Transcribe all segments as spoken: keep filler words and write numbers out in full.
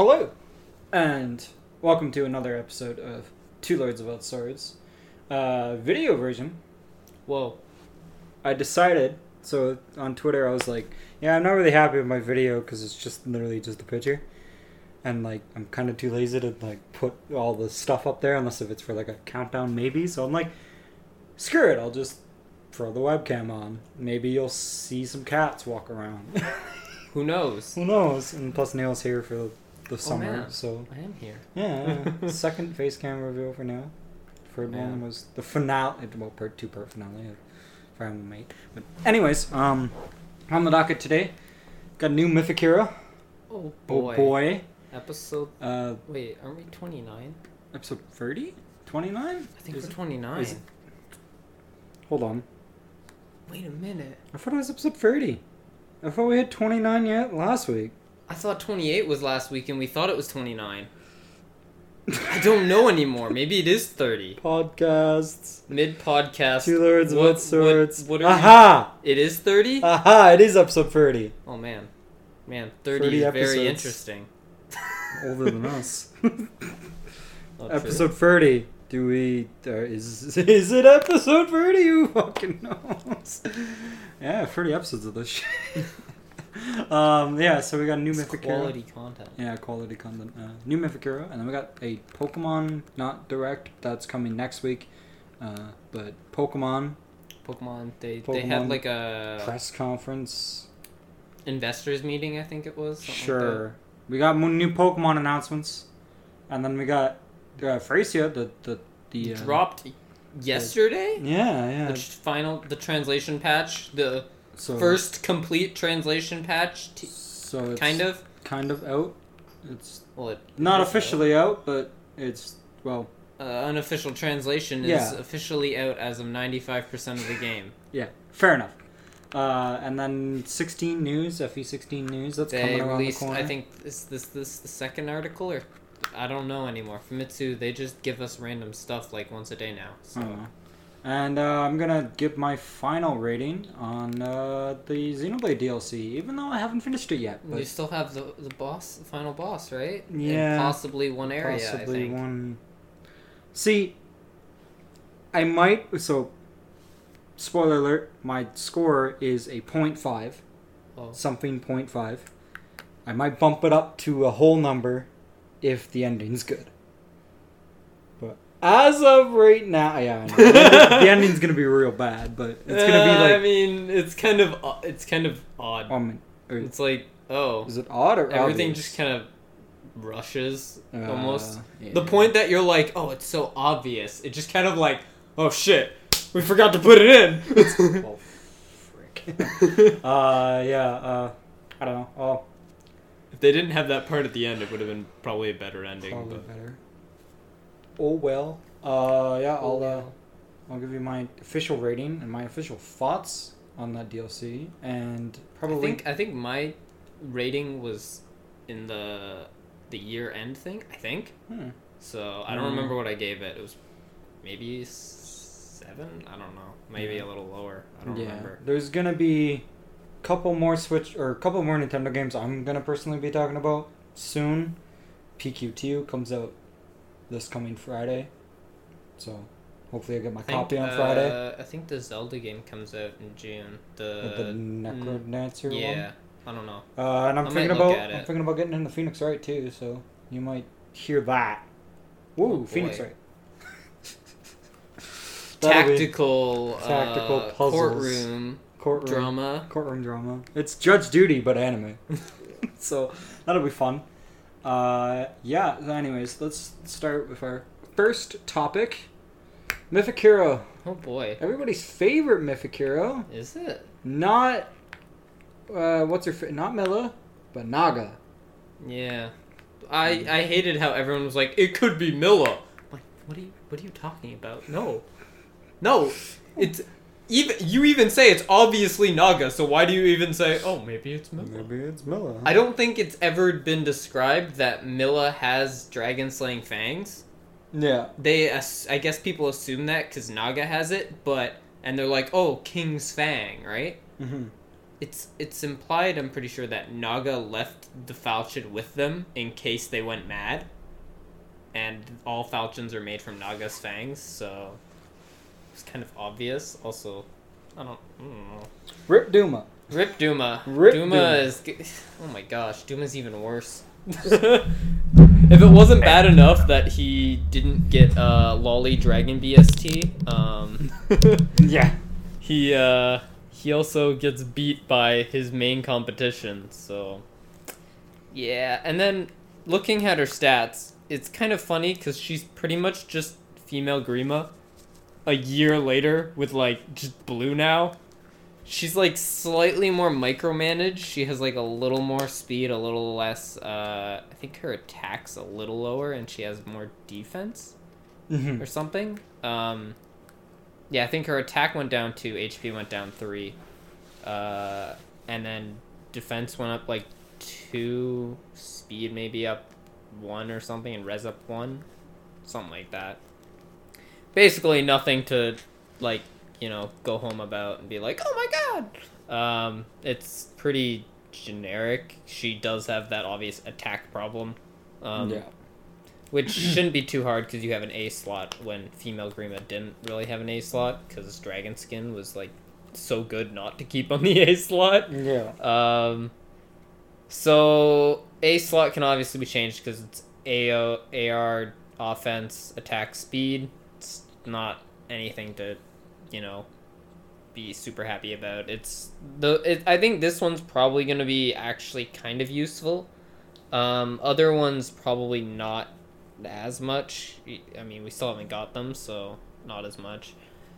Hello, and welcome to another episode of Two Lords About Swords. Uh, video version. Whoa. I decided, so on Twitter I was like, yeah, I'm not really happy with my video because it's just literally just a picture. And like, I'm kind of too lazy to like put all the stuff up there unless if it's for like a countdown maybe. So I'm like, screw it, I'll just throw the webcam on. Maybe you'll see some cats walk around. Who knows? Who knows? And plus Neil's here for the Oh, summer, man. so I am here. yeah. yeah. Second face cam reveal for Neil. Third Yeah. one was the finale. Well, part two, part finale of Fire Emblem Mate. But anyways, um, on the docket today, got a new Mythic Hero. Oh boy. Oh boy. Episode. Uh, Wait, aren't we twenty-nine? episode thirty, twenty-nine. I think Is we're it- twenty-nine. is it- Hold on. Wait a minute. I thought it was episode thirty. I thought we had twenty-nine yet last week. I thought twenty-eight was last week and we thought it was twenty-nine. I don't know anymore. Maybe it is thirty. Podcasts. Mid podcast. Two Lords What- About Swords. what- what are you- Aha! It is thirty? Aha! It is episode thirty. Oh man. Man, thirty, thirty is episodes. very interesting. Older than us. Oh, true. Episode thirty. Do we? Uh, is is it episode thirty? Who fucking knows? Yeah, thirty episodes of this shit. um, yeah. So we got a new It's Mythic quality Hero. content. Yeah, quality content. Uh, new Mythic Hero, and then we got a Pokemon not direct that's coming next week. Uh, but Pokemon Pokemon. They they Pokemon had like a press conference. investors meeting. I think it was. something like Sure. We got mo- new Pokemon announcements, and then we got uh, Fracia, the the the that. uh, Dropped yesterday. Yeah, yeah. The tr- final, the translation patch, the So first complete translation patch, t- so it's kind of. kind of out. It's Well, it not is officially out, but it's well, out. Uh, unofficial translation is Yeah. officially out as of ninety-five percent of the game. yeah, fair enough. Uh, and then sixteen news, F E sixteen news. That's They coming around released, the corner. I think, is this this the second article or I don't know anymore. Famitsu, they just give us random stuff like once a day now. I So don't know. And uh, I'm gonna give my final rating on uh, the Xenoblade D L C, even though I haven't finished it yet. But you still have the the boss, the final boss, right? Yeah. And possibly one area. possibly I think. one. See, I might. So, spoiler alert: my score is a point five, Oh. something point five. I might bump it up to a whole number if the ending's good. But as of right now, yeah, I know. the ending's gonna be real bad, but it's gonna be Uh, like. I mean, it's kind of o- it's kind of odd. um, or- It's like oh, is it odd or everything obvious? just kind of rushes Uh, almost. yeah. The point that you're like, oh, it's so obvious. It just kind of like, oh shit, we forgot to put it in. Oh, frick. uh, yeah. Uh, I don't know. Oh. If they didn't have that part at the end, it would have been probably a better ending. Probably But better. Oh well. Uh, yeah, Oh, I'll uh, well. I'll give you my official rating and my official thoughts on that D L C, and probably I think I think my rating was in the the year end thing. I think Hmm. so. I don't Hmm. remember what I gave it. It was maybe seven. I don't know. Maybe Yeah. a little lower. I don't yeah. remember. There's gonna be a couple more Switch or a couple more Nintendo games I'm gonna personally be talking about soon. P Q two comes out this coming Friday, so hopefully I get my I think, copy on Friday. Uh, I think the Zelda game comes out in June. The, With the Necrodancer one. yeah. I don't know. Uh, and I'm I might thinking look about at I'm it. thinking about getting into Phoenix Wright too, so you might hear that. Woo, Oh, Phoenix boy. Wright. That'll be Tactical, tactical uh, puzzles. courtroom courtroom drama. Courtroom drama. It's Judge Judy, but anime. So that'll be fun. Uh, yeah. so Anyways, let's start with our first topic. Mythic Hero. Oh boy, Everybody's favorite Mythic Hero. is it? Not. Uh, what's her? Fa- not Milla, but Naga. Yeah, I I hated how everyone was like, it could be Milla. Like, what are you what are you talking about? No, no, it's even you even say it's obviously Naga. So why do you even say, oh, maybe it's Milla? Maybe it's Milla. I don't think it's ever been described that Milla has dragon slaying fangs. Yeah. They, ass- I guess people assume that because Naga has it, but and they're like, oh, King's Fang, right? Mm-hmm. it's it's implied, I'm pretty sure, that Naga left the falchion with them in case they went mad. And all falchions are made from Naga's fangs, so it's kind of obvious. Also, I don't, I don't know. Rip Duma. Rip Duma. Rip Duma, Duma. is... Oh my gosh, Duma's even worse. If it wasn't bad enough that he didn't get uh, Lolly Dragon B S T, um... Yeah. He, uh... He also gets beat by his main competition, so... Yeah, and then looking at her stats, it's kind of funny because she's pretty much just female Grima a year later with, like, just blue now. She's, like, slightly more micromanaged. She has, like, a little more speed, a little less, uh... I think her attack's a little lower, and she has more defense Mm-hmm. or something. Um... Yeah, I think her attack went down two, H P went down three. Uh, and then defense went up, like, two, speed maybe up one or something, and res up one. Something like that. Basically nothing to, like, you know, go home about and be like, oh my god! Um, it's pretty generic. She does have that obvious attack problem. Um, yeah. Which shouldn't be too hard because you have an A slot when female Grima didn't really have an A slot because Dragon Skin was, like, so good not to keep on the A slot. Yeah. Um, so A slot can obviously be changed because it's A O, A R, offense, attack, speed. It's not anything to, you know, be super happy about. It's the. It, I think this one's probably going to be actually kind of useful. Um, other ones probably not as much. I mean, we still haven't got them, so not as much.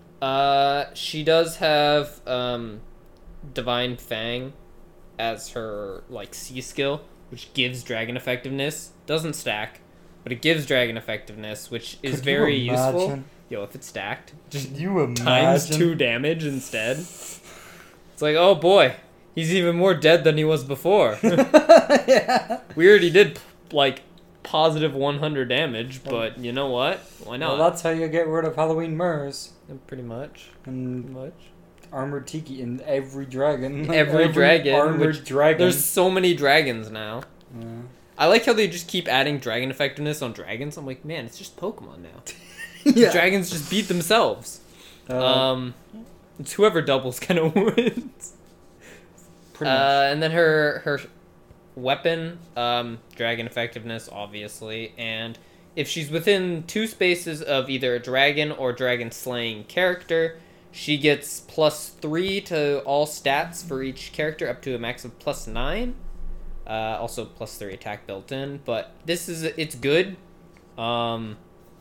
Uh, she does have um, Divine Fang as her, like, C skill, which gives dragon effectiveness. Doesn't stack, but it gives dragon effectiveness, which is Could very you useful. imagine? Yo, if it's stacked, just Could you imagine? times two damage instead. It's like, oh boy, he's even more dead than he was before. Yeah. We already did, like, positive one hundred damage, but you know what? Why not? Well, that's how you get rid of Halloween Murs. Pretty much. And Pretty much. Armored Tiki in every dragon. Every dragon, Armored which- dragon. There's so many dragons now. Yeah. I like how they just keep adding dragon effectiveness on dragons. I'm like, man, it's just Pokemon now. Yeah. Dragons just beat themselves. Uh, Um, it's whoever doubles kind of wins. pretty Uh, much. and then her her weapon, um, dragon effectiveness, obviously, and if she's within two spaces of either a dragon or dragon slaying character, she gets plus three to all stats for each character, up to a max of plus nine. Uh, also plus three attack built in, but this is it's good. Um,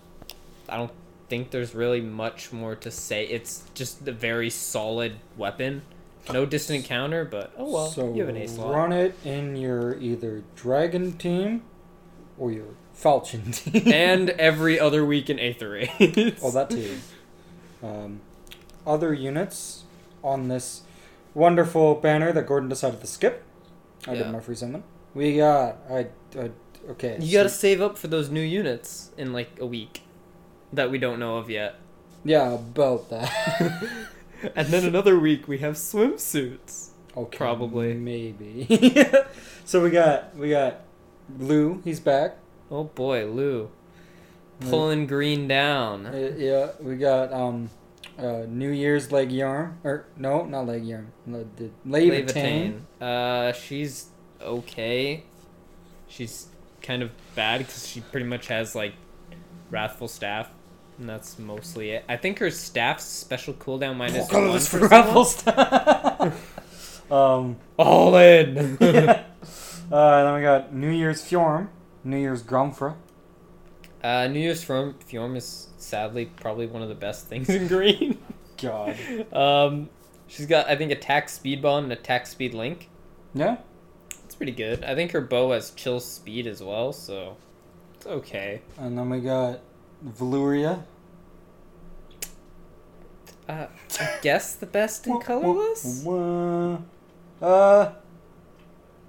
I don't think there's really much more to say. It's just a very solid weapon. No distant counter, but oh well, so you have an A slot. run it in your either dragon team or your falchion team. And every other week in Aether Raids. Oh, that too. Um, other units on this wonderful banner that Gordon decided to skip. I Yeah. did my free summon. We got I, I okay. You so- gotta save up for those new units in like a week that we don't know of yet. Yeah, about that. And then another week we have swimsuits. Okay, Probably. maybe. So we got we got Lou. He's back. Oh boy, Lou. Pulling green down. Uh, yeah, we got um, uh, New Year's leg yarn or no, not leg yarn. Le- the Levitain. Levitain. Uh, she's okay. She's kind of bad because she pretty much has like Wrathful Staff, and that's mostly it. I think her staff's special cooldown minus Oh, one it's for for someone. Raffle stuff. um, All in. yeah. Uh, then we got New Year's Fjorm, New Year's Grumfra. uh, New Year's Fjorm, Fjorm is sadly probably one of the best things in green. God. um, she's got I think attack speed bond and attack speed link. Yeah. It's pretty good. I think her bow has chill speed as well, so it's okay. And then we got Valuria. Uh, I guess the best in colorless. Uh, uh,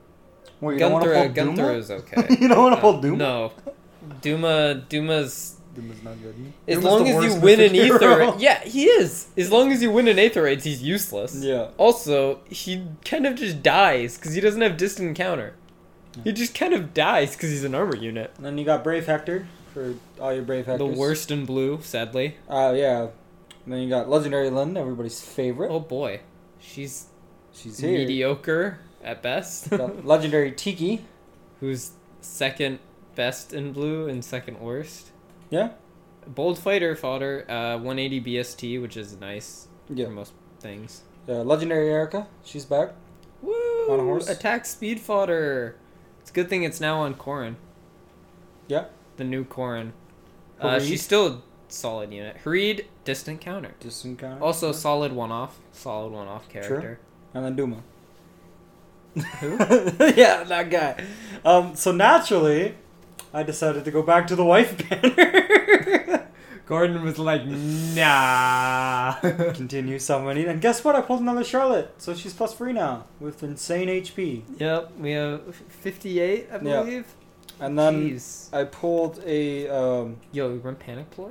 well, you don't want to Gunthra, pull Duma? Gunthra is okay. You don't want to Uh, pull Duma? No, Duma, Duma's Duma's not good. As Duma's long the as you worst win an mythic ether, hero. yeah, he is. As long as you win an Aetherites, he's useless. Yeah. Also, he kind of just dies because he doesn't have distant encounter. He just kind of dies because he's an armor unit. And then you got Brave Hector for all your Brave Hectors. The worst in blue, sadly. Uh, yeah. And then you got Legendary Lyn, everybody's favorite. Oh boy, she's She's here. mediocre at best. Got Legendary Tiki. Who's second best in blue and second worst. Yeah. Bold fighter fodder, uh, one eighty B S T, which is nice Yeah. for most things. Uh, Legendary Erica, she's back. Woo! On a horse. Attack speed fodder. It's a good thing it's now on Corrin. Yeah. The new Corrin. Uh, Hareed. she's still a solid unit. Hareed, distant counter. Distant counter. Also, Yeah. solid one-off. Solid one-off character. And then Duma. Who? Yeah, that guy. Um, so naturally, I decided to go back to the wife banner. Gordon was like, nah. Continue summoning, and guess what? I pulled another Charlotte, so she's plus three now with insane H P. Yep, we have fifty-eight, I Yeah. believe. And then Jeez. I pulled a um, Yo, we run Panic Ploy?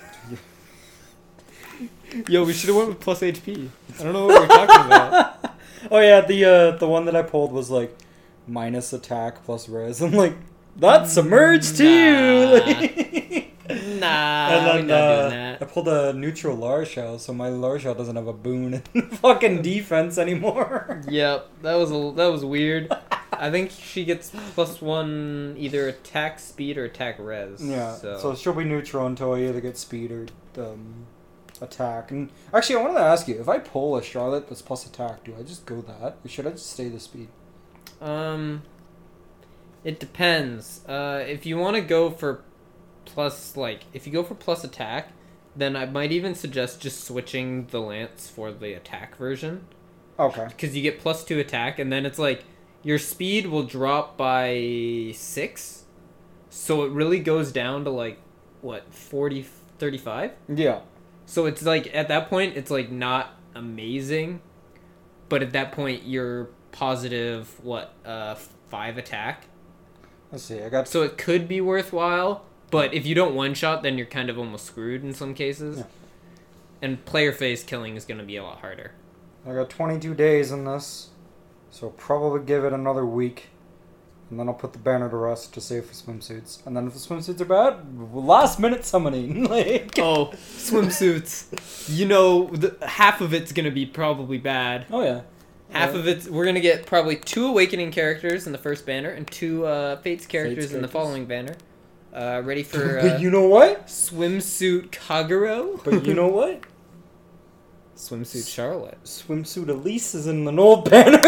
Yo, we should have went with plus H P. I don't know what we're talking about. oh yeah, the uh, the one that I pulled was like minus attack plus res. I'm like, that's submerged too. Nah. Nah, and we're then not uh, doing that. I pulled a neutral Larshell, so my Larshell doesn't have a boon in fucking defense anymore. Yep, that was a, that was weird. I think she gets plus one either attack speed or attack res. Yeah, So, so she'll be neutral until I either get speed or um, attack. And actually, I wanted to ask you, if I pull a Charlotte that's plus attack, do I just go that, or should I just stay the speed? um, it depends. Uh, if you want to go for plus, like, if you go for plus attack, then I might even suggest just switching the lance for the attack version. Okay. Because you get plus two attack, and then it's like your speed will drop by six, so it really goes down to like what forty, thirty-five. Yeah. So it's like at that point it's like not amazing, but at that point you're positive what uh five attack. Let's see. I got. So it could be worthwhile, but if you don't one shot, then you're kind of almost screwed in some cases. Yeah. And player phase killing is going to be a lot harder. I got twenty-two days in this, so I'll probably give it another week, and then I'll put the banner to rest to save for swimsuits. And then if the swimsuits are bad, last minute summoning. like. Oh, swimsuits. You know, the, half of it's going to be probably bad. Oh yeah. Half Uh, of it, we're going to get probably two Awakening characters in the first banner and two uh, Fates characters Fates in the characters. following banner. Uh, ready for but uh, you know what? Swimsuit Kagero? But you know what? Swimsuit Charlotte. Swimsuit Elise is in an old banner.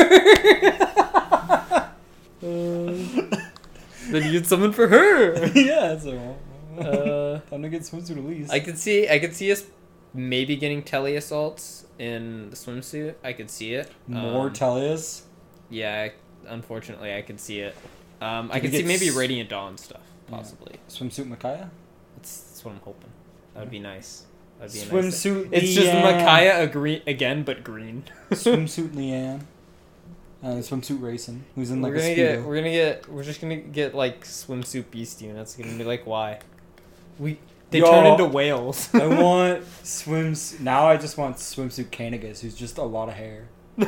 Then you get something for her. yeah, so Uh, time to get swimsuit Elise. I could see, I could see us maybe getting tele assaults in the swimsuit. I could see it. More Um, Tellius. Yeah, I, unfortunately, I could see it. Um, I Did could we see get maybe s- Radiant Dawn stuff, possibly. Swimsuit Micaiah. That's, that's what I'm hoping. That would be nice. That'd be a nice Swimsuit. It's just Leanne. Micaiah agree- again, but green. Swimsuit Leanne. Uh, swimsuit Racing, who's in like we're a gonna speedo. get, we're gonna get, we're just gonna get like swimsuit beast units. It's gonna be like, why? We they Yo. turn into whales. I want swims. Now I just want swimsuit Canigus, who's just a lot of hair.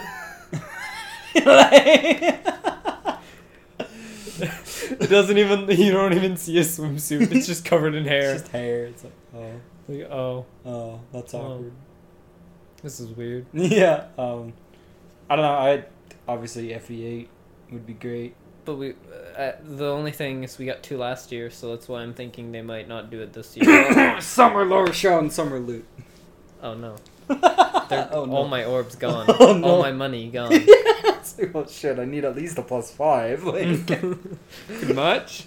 It doesn't even. You don't even see a swimsuit. It's just covered in hair. It's just hair. It's like, oh, Like, oh, oh, that's Oh. awkward. this is weird. Yeah. Um, I don't know. I obviously F E eight would be great. But we, uh, the only thing is we got two last year, so that's why I'm thinking they might not do it this year. Summer lower show and summer loot. Oh no. They're, Oh, no. all my orbs gone. Oh, no. All my money gone. Yes. Well, shit. I need at least a plus five. Like, Too much?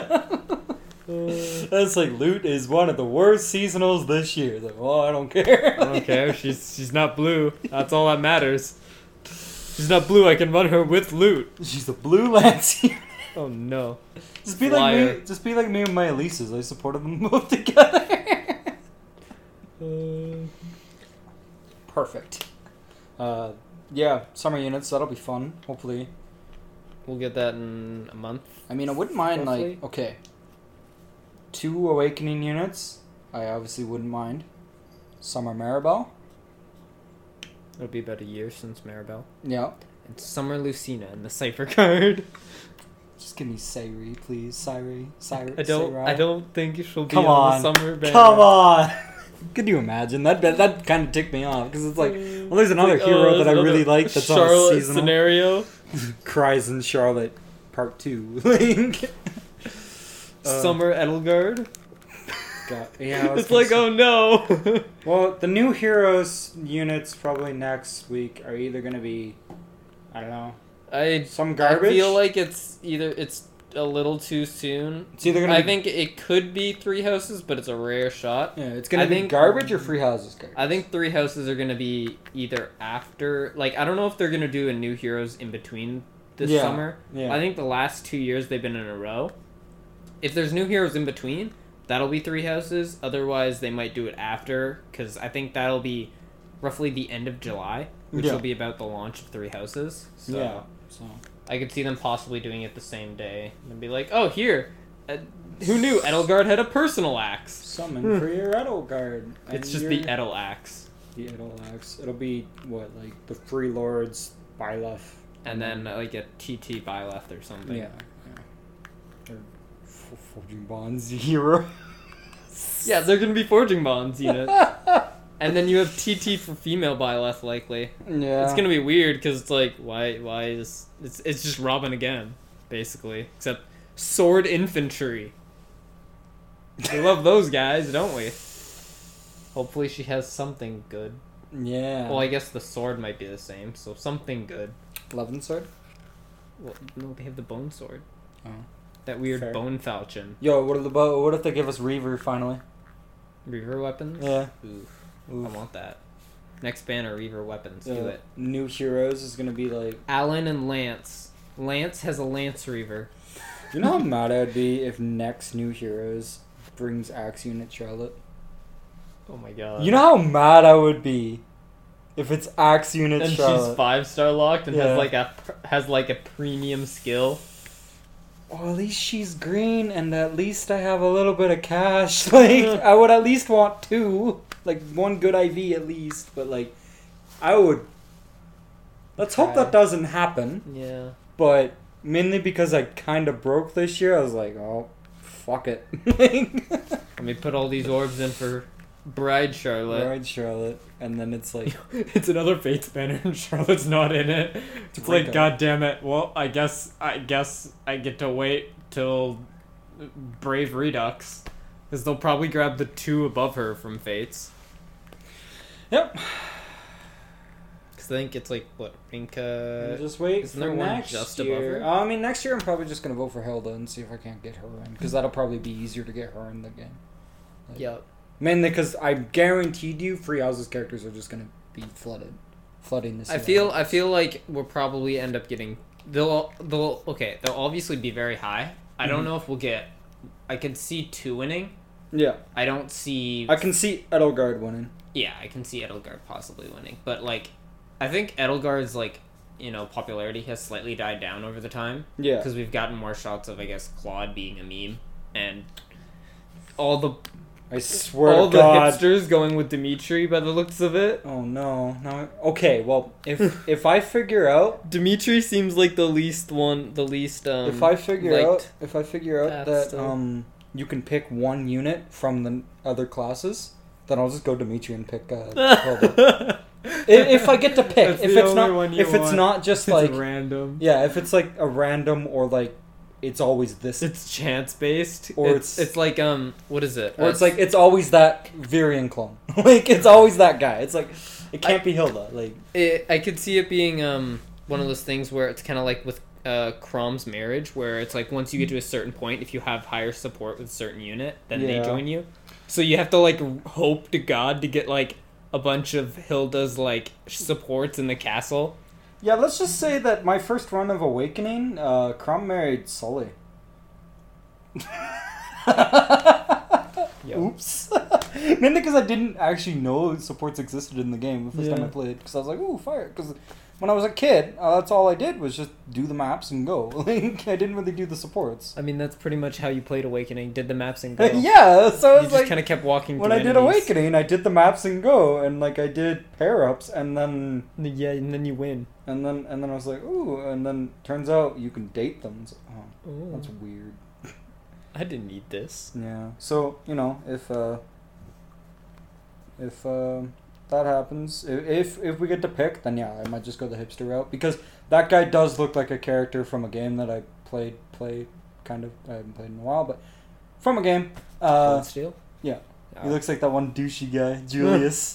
that's like loot is one of the worst seasonals this year. Like, well, I don't care. I don't care. She's she's not blue. That's all that matters. She's not blue. I can run her with loot. She's a blue lance. Oh no. Just be like Flyer. me. Just be like me and my Elises. I supported them both together. Uh, Perfect. Uh, yeah, summer units. That'll be fun. Hopefully. we'll get that in a month. I mean, I wouldn't mind Roughly. like okay. two Awakening units I obviously wouldn't mind. Summer Maribel. It'll be about a year since Maribel. Yeah. And Summer Lucina in the Cypher card. Just give me Sairi, please. Sairi. Sairi. I don't. Sairi. I don't think she'll be Come on, on. the Summer banner. Come on. Could you imagine that? That, that kind of ticked me off because it's like, well, there's another Like, hero oh, that I there's really another like that's Charlotte on a seasonal. scenario. Cries in Charlotte, part two. Like, uh, Summer Edelgard. God, yeah, I was It's like, gonna oh no. Well, the new heroes units probably next week are either gonna be, I don't know, I some garbage. I feel like it's either it's a little too soon. It's either gonna. I be, think it could be Three Houses, but it's a rare shot. yeah, it's gonna I be think- garbage or free houses garbage. I think Three Houses are gonna be either after, like, I don't know if they're gonna do a new heroes in between this Yeah, summer. yeah. I think the last two years they've been in a row. If there's new heroes in between, that'll be Three Houses. Otherwise, they might do it after, because I think that'll be roughly the end of July, which Yeah. will be about the launch of Three Houses. So Yeah. So. I could see them possibly doing it the same day and be like, oh, here, uh, who knew Edelgard had a personal axe? Summon for your Edelgard. It's and just your- the Edel axe. The Edel axe. It'll be what, like the Free Lords, Byleth, And then uh, like a T T Byleth or something. yeah, yeah. Or F- Forging Bonds hero. Yeah, they're gonna be Forging Bonds units. And then you have T T for female Byleth likely. Yeah. It's gonna be weird because it's like, why, why is it's it's just Robin again, basically, except sword infantry. We love those guys, don't we? Hopefully, she has something good. Yeah. Well, I guess the sword might be the same, so something good. Levin sword. Well, no, they have the bone sword. Oh. That weird Fair. bone falchion. Yo, what if the bo- what if they give us Reaver finally? Reaver weapons. Yeah. Oof. Oof. I want that. Next banner, Reaver weapons. Do Uh, it. New heroes is gonna be like. Alan and Lance. Lance has a Lance Reaver. You know how mad I'd be if next new heroes brings Axe Unit Charlotte. Oh my god. You know how mad I would be if it's Axe Unit and Charlotte. she's five star locked and Yeah. has like a has like a premium skill. Well, at least she's green, and at least I have a little bit of cash. Like, I would at least want two. Like, one good I V at least. But, like, I would... Let's hope Try. that doesn't happen. Yeah. But, mainly because I kind of broke this year, I was like, oh, fuck it. Like, Let me put all these orbs in for Bride Charlotte. Ride Charlotte. And then it's like... It's another Fates banner and Charlotte's not in it. It's Break like, up. god damn it. Well, I guess I guess I get to wait till Brave Redux. Because they'll probably grab the two above her from Fates. Yep. Because I think it's like, what, Rinka... just wait isn't for there one next just above year. her? Uh, I mean, next year I'm probably just going to vote for Hilda and see if I can't get her in. Because that'll probably be easier to get her in the game. Like, Yep. Mainly because I guaranteed you Free Houses characters are just going to be flooded. Flooding this I year. feel I feel like we'll probably end up getting they'll they'll okay they'll obviously be very high. I don't Mhm. know if we'll get. I can see two winning. Yeah. I don't see. I can see Edelgard winning. Yeah, I can see Edelgard possibly winning, but like, I think Edelgard's like, you know, popularity has slightly died down over the time Yeah. because we've gotten more shots of I guess Claude being a meme and all the I swear all to the God. hipsters going with Dimitri by the looks of it. Oh no. No. Okay, well, if if I figure out Dimitri seems like the least one, the least um. if I figure liked. out if I figure out path that still. um you can pick one unit from the other classes, then I'll just go Dimitri and pick uh Hilda. if, if I get to pick, That's if the it's only not one you if it's want. not just It's like random. yeah, if it's like a random or like it's always this It's chance based. Or it's, it's- it's like um what is it? or it's like it's always that Virion clone. Like it's always that guy. It's like it can't be Hilda. Like it, I could see it being um one of those things where it's kind of like with uh Crom's marriage, where it's like once you get to a certain point, if you have higher support with a certain unit, then Yeah. they join you. So you have to like hope to God to get like a bunch of Hilda's like supports in the castle. yeah, let's just say that my first run of Awakening, uh, Crom married Sully. Yo. Oops. Mainly because I didn't actually know supports existed in the game the first Yeah. time I played. Because I was like, ooh, fire. Because when I was a kid, uh, that's all I did was just do the maps and go. Like, I didn't really do the supports. I mean, that's pretty much how you played Awakening. Did the maps and go. Yeah, so I You was just like, kind of kept walking. when through I did enemies. Awakening, I did the maps and go, and like I did pair ups, and then Yeah, and then you win. and then and then I was like, ooh, and then turns out you can date them. So, oh, Oh, that's weird. I didn't need this. Yeah. So you know, if uh, if uh, that happens, if, if if we get to pick, then yeah, I might just go the hipster route because that guy does look like a character from a game that I played play kind of. I haven't played in a while, but from a game. Uh, Cold Steel? yeah. Oh. He looks like that one douchey guy, Julius.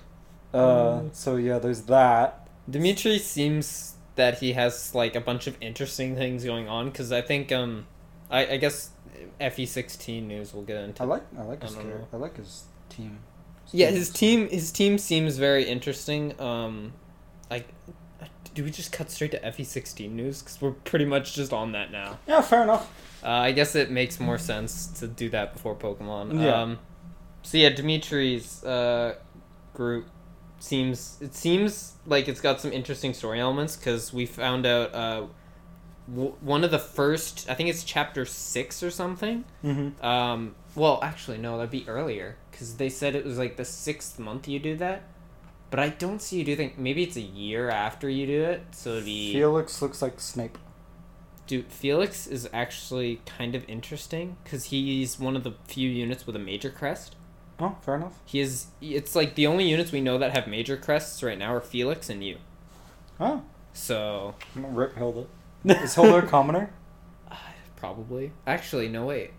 uh, Mm. so yeah, there's that. Dimitri seems that he has like a bunch of interesting things going on because I think um, I, I guess F E sixteen news we'll get into. I like I like I his don't character. know. I like his team. Yeah, his team his team seems very interesting. Um, like, do we just cut straight to F E sixteen news? Because we're pretty much just on that now. Yeah, fair enough. Uh, I guess it makes more sense to do that before Pokemon. Yeah. Um, so yeah, Dimitri's uh, group seems it seems like it's got some interesting story elements because we found out uh, w- one of the first I think it's chapter six or something. Mm-hmm. Um, well, actually no, that'd be earlier because they said it was like the sixth month you do that. But I don't see you do think maybe it's a year after you do it, so it'd be. Felix looks like Snape. Dude, Felix is actually kind of interesting because he's one of the few units with a major crest. Oh, fair enough. He is. It's like the only units we know that have major crests right now are Felix and you. Oh, So rip Hilda. Is Hilda a commoner? probably. Actually, no wait.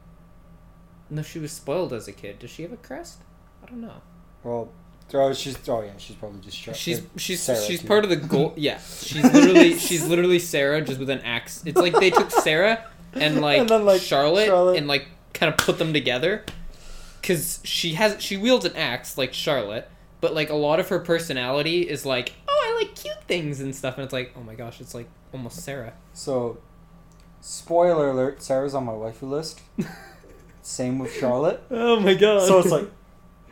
No, she was spoiled as a kid. Does she have a crest? I don't know. Well, oh, she's oh yeah, she's probably just Char- She's uh, she's Sarah, she's too. part of the gold. Yeah, she's literally she's literally Sarah just with an axe. It's like they took Sarah and like, And then, like, Charlotte, Charlotte. and like kind of put them together. Cause she has she wields an axe like Charlotte, but like a lot of her personality is like, oh, I like cute things and stuff, and it's like, oh my gosh, it's like almost Sarah. So, spoiler alert: Sarah's on my waifu list. Same with Charlotte. Oh my god. So it's like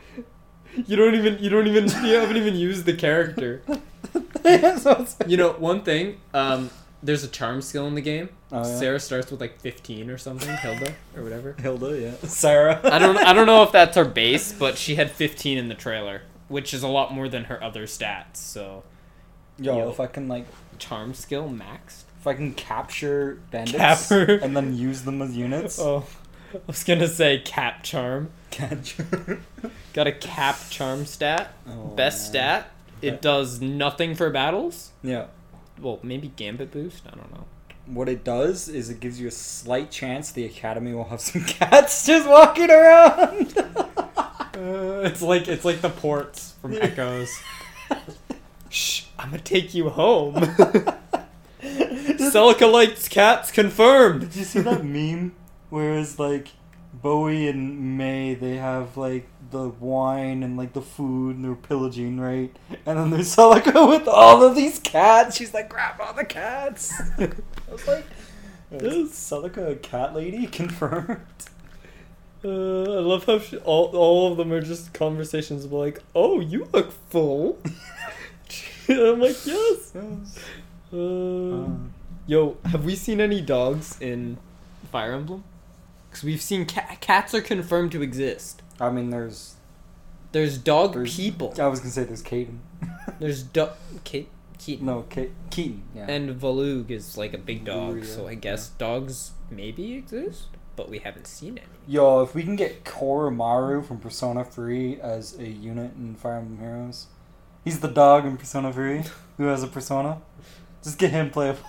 you don't even you don't even you haven't even used the character. so it's You know, one thing, um, there's a charm skill in the game. Oh, yeah. Sarah starts with like fifteen or something, Hilda or whatever. Hilda, yeah. Sarah. I don't I don't know if that's her base, but she had fifteen in the trailer, which is a lot more than her other stats. So, Yo, Yo. if I can like, charm skill maxed. if I can capture bandits Capper. and then use them as units. Oh, I was gonna say cap charm. Capture. Got a cap charm stat. Oh, Best man. stat. It does nothing for battles. Yeah. Well, maybe gambit boost. I don't know. What it does is it gives you a slight chance the academy will have some cats just walking around. Uh, it's like it's like the ports from Echoes. Shh, I'm gonna take you home. Celica likes cats confirmed. Did you see that meme where it's like Bowie and May, they have like the wine and like the food and they're pillaging, right? And then there's Celica with all of these cats. She's like, grab all the cats. I was like, is Celica a cat lady? Confirmed. Uh, I love how she, all all of them are just conversations of like, oh, you look full. I'm like, yes. Uh, Uh, yo, have we seen any dogs in Fire Emblem? Because we've seen ca- cats are confirmed to exist. I mean, there's. There's dog There's- people. I was gonna say there's Caden. There's dog. Kate. Keaton. No, Ke- Keaton. Yeah. And Valug is like a big dog, Valyria, so I guess dogs maybe exist, but we haven't seen any. Yo, if we can get Koromaru from Persona three as a unit in Fire Emblem Heroes, he's the dog in Persona three who has a persona. Just get him playable.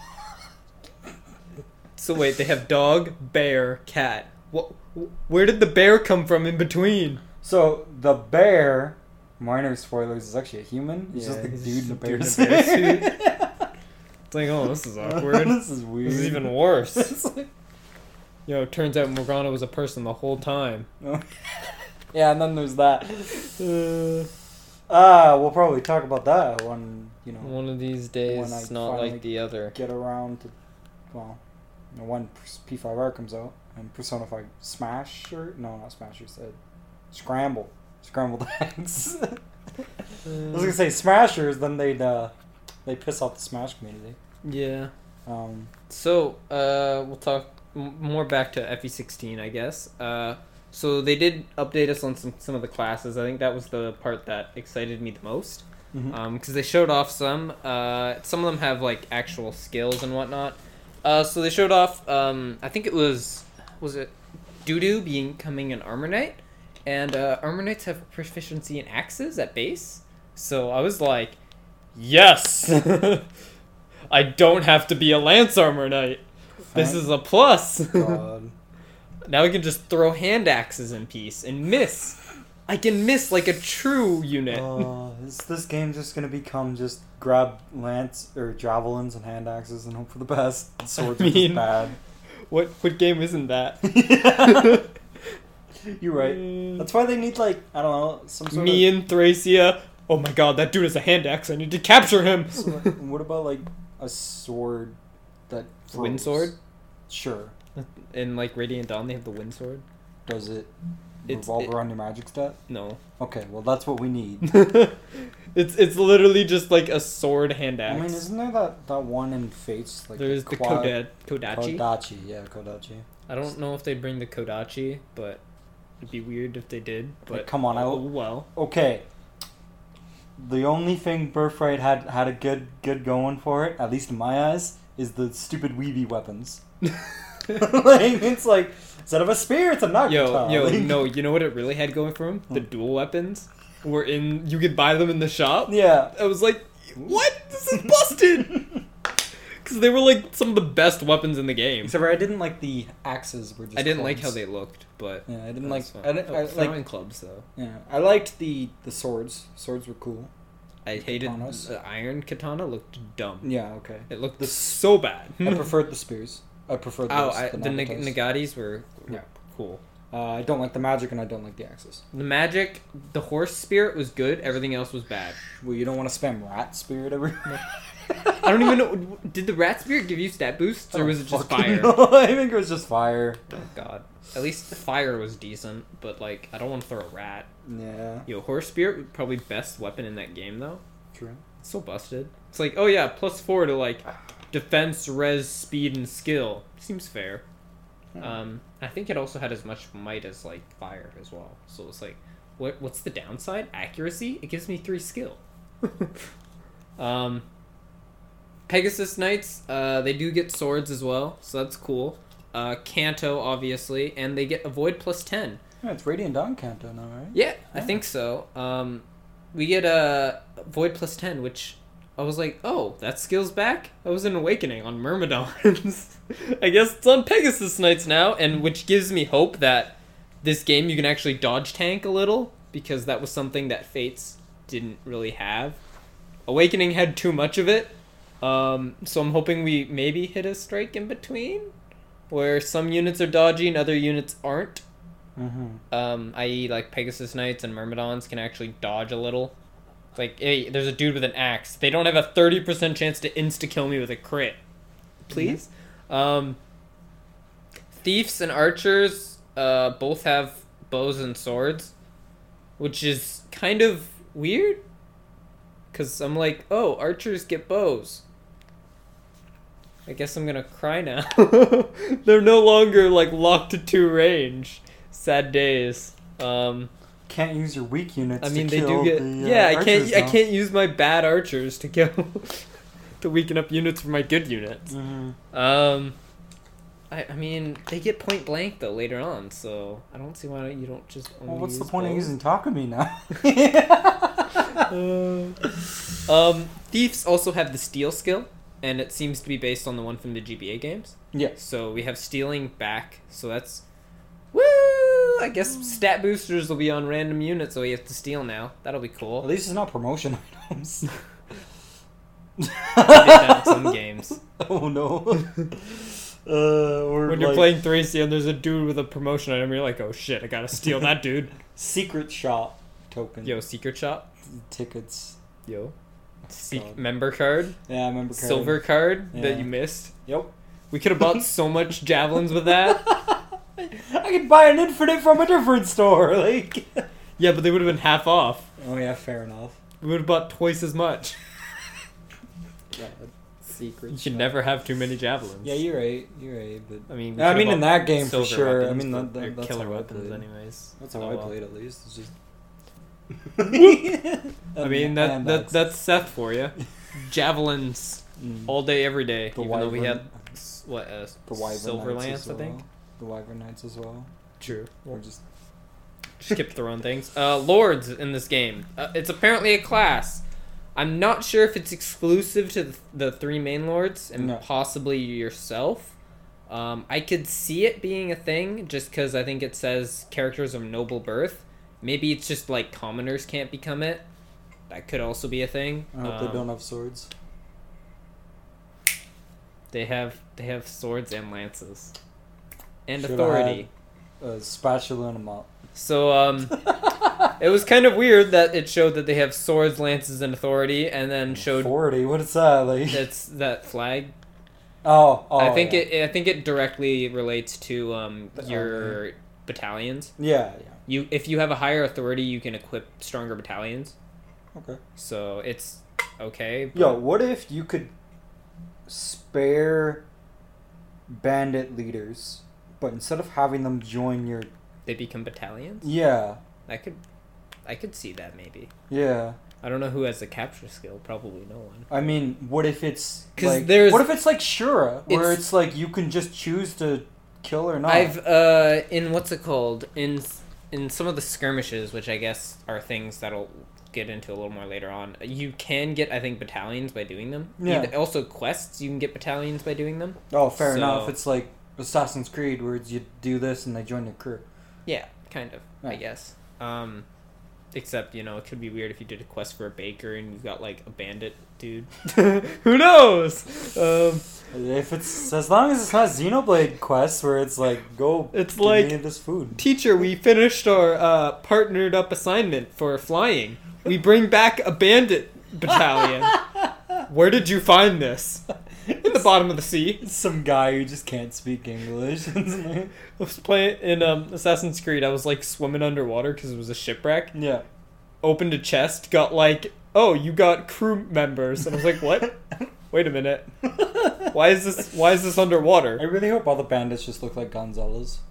So wait, they have dog, bear, cat. What? Where did the bear come from in between? So the bear, minor spoilers, is actually a human. He's just the he's dude just in a a bear dude in a suit. bear It's like, oh, this is awkward. This is weird. This is even worse. It's like- Yo, it turns out Morgana was a person the whole time. yeah, and then there's that. Uh, Ah, we'll probably talk about that when you know one of these When I days, not finally like the other. get around to, well, you know, when P five R comes out and Persona five Smash or no, not Smash. You said Scramble. scrambled eggs. I was gonna say Smashers, then they'd uh, they piss off the Smash community. Yeah. Um, So, uh, we'll talk m- more back to F E sixteen, I guess. Uh, so they did update us on some, some of the classes. I think that was the part that excited me the most. mhm. Um, because they showed off some. Uh, some of them have, like, actual skills and whatnot. Uh, so they showed off, um, I think it was, was it Doodoo becoming an Armor Knight? And, uh, Armor Knights have proficiency in axes at base. So I was like, yes! I don't have to be a Lance Armor Knight. This is a plus. God. Now I can just throw hand axes in peace and miss. I can miss like a true unit. Uh, is this game just gonna become just grab lance or javelins and hand axes and hope for the best? Swords I are mean- just bad. What what game isn't that? You're right. That's why they need like I don't know some sort Me of. and Thracia. Oh my god, that dude has a hand axe. I need to capture him. So, like, what about like a sword that throws? Wind sword? Sure. In like Radiant Dawn, they have the wind sword. Does it It's- revolve it- around your magic stat? No. Okay, well that's what we need. it's it's literally just like a sword hand axe. I mean, isn't there that, that one in Fates like There's the quad- Koda- Kodachi. Kodachi? Yeah, Kodachi. I don't know if they'd bring the Kodachi, but it'd be weird if they did. But Like, come on, I- oh well. Okay. The only thing Birthright had had a good good going for it, at least in my eyes, is the stupid weeby weapons. Like it's like instead of a spear, it's a nugget. Yo, yo, like, no, you know what it really had going for them? The dual weapons were in. You could buy them in the shop. Yeah. I was like, what? This is busted. Because they were like some of the best weapons in the game. Except for I didn't like the axes. Were just I didn't like how clubs. they looked, but Yeah, I didn't like. that's fine. I didn't Oh, I, throwing like. clubs though. Yeah, I liked the the swords. Swords were cool. I hated Katanas. the iron katana. Looked dumb. Yeah. Okay. It looked The- so bad. I preferred the spears. I preferred Oh, those, I, the, the Nag- Nagatos. Nagatis were, were Yeah. cool. Uh, I don't like the magic and I don't like the axes. The magic, the horse spirit was good. Everything else was bad. Well, you don't want to spam rat spirit every. I don't even know. Did the rat spirit give you stat boosts, or was it just fire? No, I think it was just fire. Oh god. At least the fire was decent, but like I don't want to throw a rat. Yeah. Yo, horse spirit was probably best weapon in that game though. True. It's so busted. It's like, oh yeah, plus four to like defense, res, speed, and skill. Seems fair. Um, I think it also had as much might as like fire as well. So it's like, what what's the downside? Accuracy? It gives me three skill. um, Pegasus Knights, uh, they do get swords as well, so that's cool. Uh, Kanto, obviously, and they get avoid plus ten. Yeah, it's Radiant Dawn Kanto now, right? Yeah, I Yeah. think so. Um, we get a uh, void plus ten, which I was like, oh, that skill's back? That was an awakening on Myrmidons. I guess it's on Pegasus Knights now, and which gives me hope that this game you can actually dodge tank a little, because that was something that Fates didn't really have. Awakening had too much of it, um, so I'm hoping we maybe hit a strike in between, where some units are dodgy and other units aren't. Mm-hmm. Um, that is, like Pegasus Knights and Myrmidons can actually dodge a little. Like, hey, there's a dude with an axe. They don't have a thirty percent chance to insta-kill me with a crit. Please? Mm-hmm. Um, Thieves and Archers uh, both have bows and swords, which is kind of weird. Because I'm like, oh, Archers get bows. I guess I'm gonna cry now. They're no longer, like, locked to two range. Sad days. Um... Can't use your weak units. I mean, to they do kill get. the, uh, yeah, I can't. archers I now. can't use my bad archers to kill to weaken up units for my good units. Mm-hmm. Um, I. I mean, they get point blank though later on, so I don't see why you don't just. Only Well, what's the use point of bows. using Takumi now? Um, Thieves also have the steal skill, and it seems to be based on the one from the G B A games. Yes. So we have stealing back. So that's. Woo! I guess stat boosters will be on random units, so we have to steal now. That'll be cool. At least it's not promotion items. I did that in some games. Oh no. Uh, or When you're like playing Thracia and there's a dude with a promotion item, you're like, oh shit, I gotta steal that dude. secret shop token. Yo, secret shop. Tickets. Yo. Se- God. member card. Yeah, I remember. Card. Silver card Yeah. that you missed. Yep. We could have bought so much javelins with that. I could buy an infinite from a different store. Like. Yeah, but they would have been half off. Oh yeah, fair enough. We would have bought twice as much. Yeah, secret. You should never have too many javelins. Yeah, you're right. You're right. But I mean, we I could've mean, in bought that game for silver sure. weapons, I mean, but that, they're that, that's killer how I weapons, played. anyways. That's how Oh, I well. played, at least. It's just. I mean, that, And that that's Seth for you. Javelins Mm. all day, every day. The even though we had wyvern- s- what uh, the Wyvern silver Knights lance, as I think. well. The Wyvern Knights as well. True. Or just Skip throwing things. Uh, lords in this game. Uh, it's apparently a class. I'm not sure if it's exclusive to the, the three main lords and No. possibly yourself. Um, I could see it being a thing just because I think it says characters of noble birth. Maybe it's just like commoners can't become it. That could also be a thing. I hope Um, they don't have swords. They have they have swords and lances, and Shoulda authority. A spatula and a mop. So um, it was kind of weird that it showed that they have swords, lances, and authority, and then showed Forty. What is that? Like. that's that flag. Oh. Oh. I think yeah. it I think it directly relates to um The your army. battalions. Yeah. Yeah. You if you have a higher authority, you can equip stronger battalions. Okay. So it's okay. Yo, what if you could spare bandit leaders, but instead of having them join your They become battalions. yeah, I could, I could see that maybe. yeah. I don't know who has the capture skill. Probably no one. I mean, what if it's 'Cause like there's- what if it's like Shura, where It's- it's, like you can just choose to kill or not? I've uh in what's it called in in some of the skirmishes, which I guess are things that'll get into a little more later on. You can get I think battalions by doing them. Yeah. Either- Also quests, you can get battalions by doing them. oh, fair so- enough. It's like Assassin's Creed, where it's you do this and they join your crew. Yeah, kind of. I Yeah. guess. Um, except you know it could be weird if you did a quest for a baker and you got like a bandit dude. Who knows? Um, If it's as long as it's not Xenoblade quests, where it's like go, It's give like- me this food. Teacher, we finished our uh, partnered up assignment for flying. We bring back a bandit battalion. Where did you find this? In the bottom of the sea. Some guy who just can't speak English. I was playing in um, Assassin's Creed. I was like swimming underwater because it was a shipwreck. yeah. Opened a chest, got like, oh, you got crew members, and I was like, what? Wait a minute. Why is this? Why is this I underwater? really hope all the bandits just look like Gonzalez.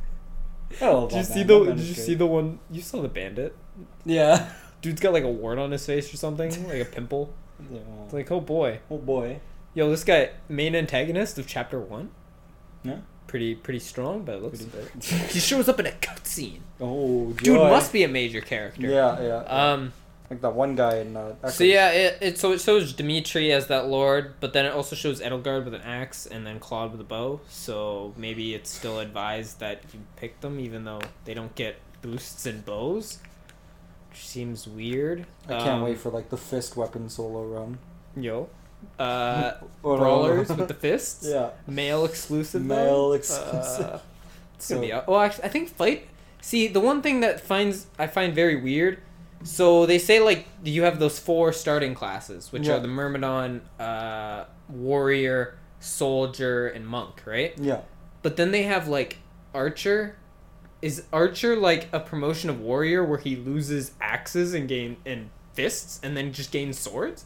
Oh, Did you see the? Did you see the one? You saw the bandit. Yeah. Dude's got like a wart on his face or something, like a pimple. It's like, oh boy, oh boy. yo, this guy, main antagonist of chapter one. Yeah. Pretty, pretty strong by the looks of it. Pretty- He shows up in a cutscene. Oh, Dude joy. must be a major character. Yeah, yeah. Um. like that one guy in. Uh, So yeah, it, it so it shows Dimitri as that lord, but then it also shows Edelgard with an axe and then Claude with a bow. So maybe it's still advised that you pick them, even though they don't get boosts and bows, which seems weird. I can't Um, wait for like the fist weapon solo run. yo, uh, Oh, no. brawlers with the fists. Yeah. Male exclusive. though? Male exclusive. Uh, it's gonna So- be. out- Well, actually, I think fight. See, the one thing that finds I find very weird. So they say like you have those four starting classes, which Yeah. are the Myrmidon, uh, warrior, soldier, and monk, right? Yeah. But then they have like archer. Is archer like a promotion of warrior where he loses axes and gain and fists and then just gains swords?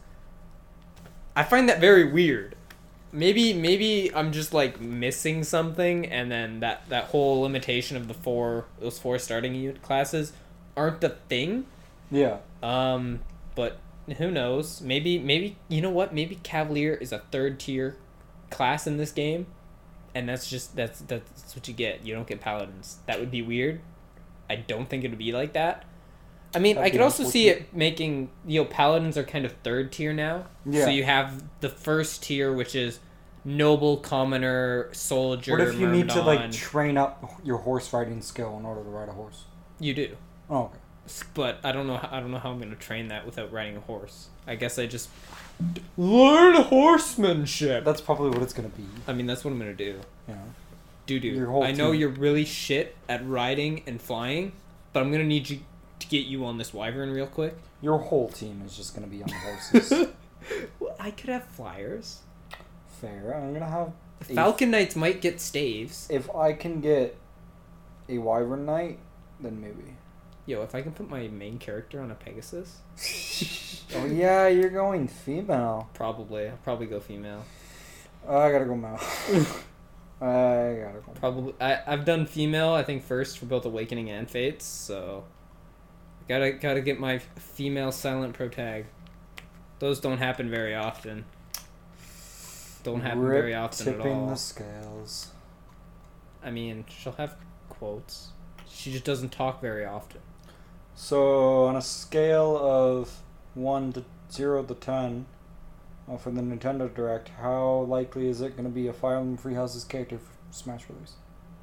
I find that very weird. Maybe maybe I'm just like missing something, and then that that whole limitation of the four those four starting unit classes aren't the thing. Yeah. Um, but who knows? Maybe maybe you know what? Maybe Cavalier is a third tier class in this game, and that's just that's that's what you get. You don't get paladins. That would be weird. I don't think it would be like that. I mean, That'd I be could also see unfortunate. it making, you know, paladins are kind of third tier now. Yeah. So you have the first tier, which is noble, commoner, soldier, What if you need to myrmidon. like train up your horse riding skill in order to ride a horse? You do. Oh, okay. S- But I don't know. How, I don't know how I'm gonna train that without riding a horse. I guess I just learn horsemanship. That's probably what it's gonna be. I mean, that's what I'm gonna do. You know. Do do. Your whole I know team. you're really shit at riding and flying, but I'm gonna need you to get you on this wyvern real quick. Your whole team is just gonna be on horses. Well, I could have flyers. Fair. I'm gonna have. a- Falcon Knights might get staves. If I can get a wyvern knight, then maybe. Yo, if I can put my main character on a Pegasus, Oh yeah, you're going female. probably. I'll probably go female. Oh, I gotta go male. I gotta go. Probably. I I've done female. I think first for both Awakening and Fates. So, gotta gotta get my female silent protag. Those don't happen very often. Don't happen Rip very often at tipping all. the scales. I mean, she'll have quotes. She just doesn't talk very often. So on a scale of one to zero to ten, uh, for the Nintendo Direct, how likely is it going to be a Fire Emblem Three Houses character for Smash Bros?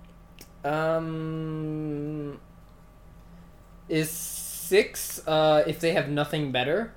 Um, is six? Uh, if they have nothing better.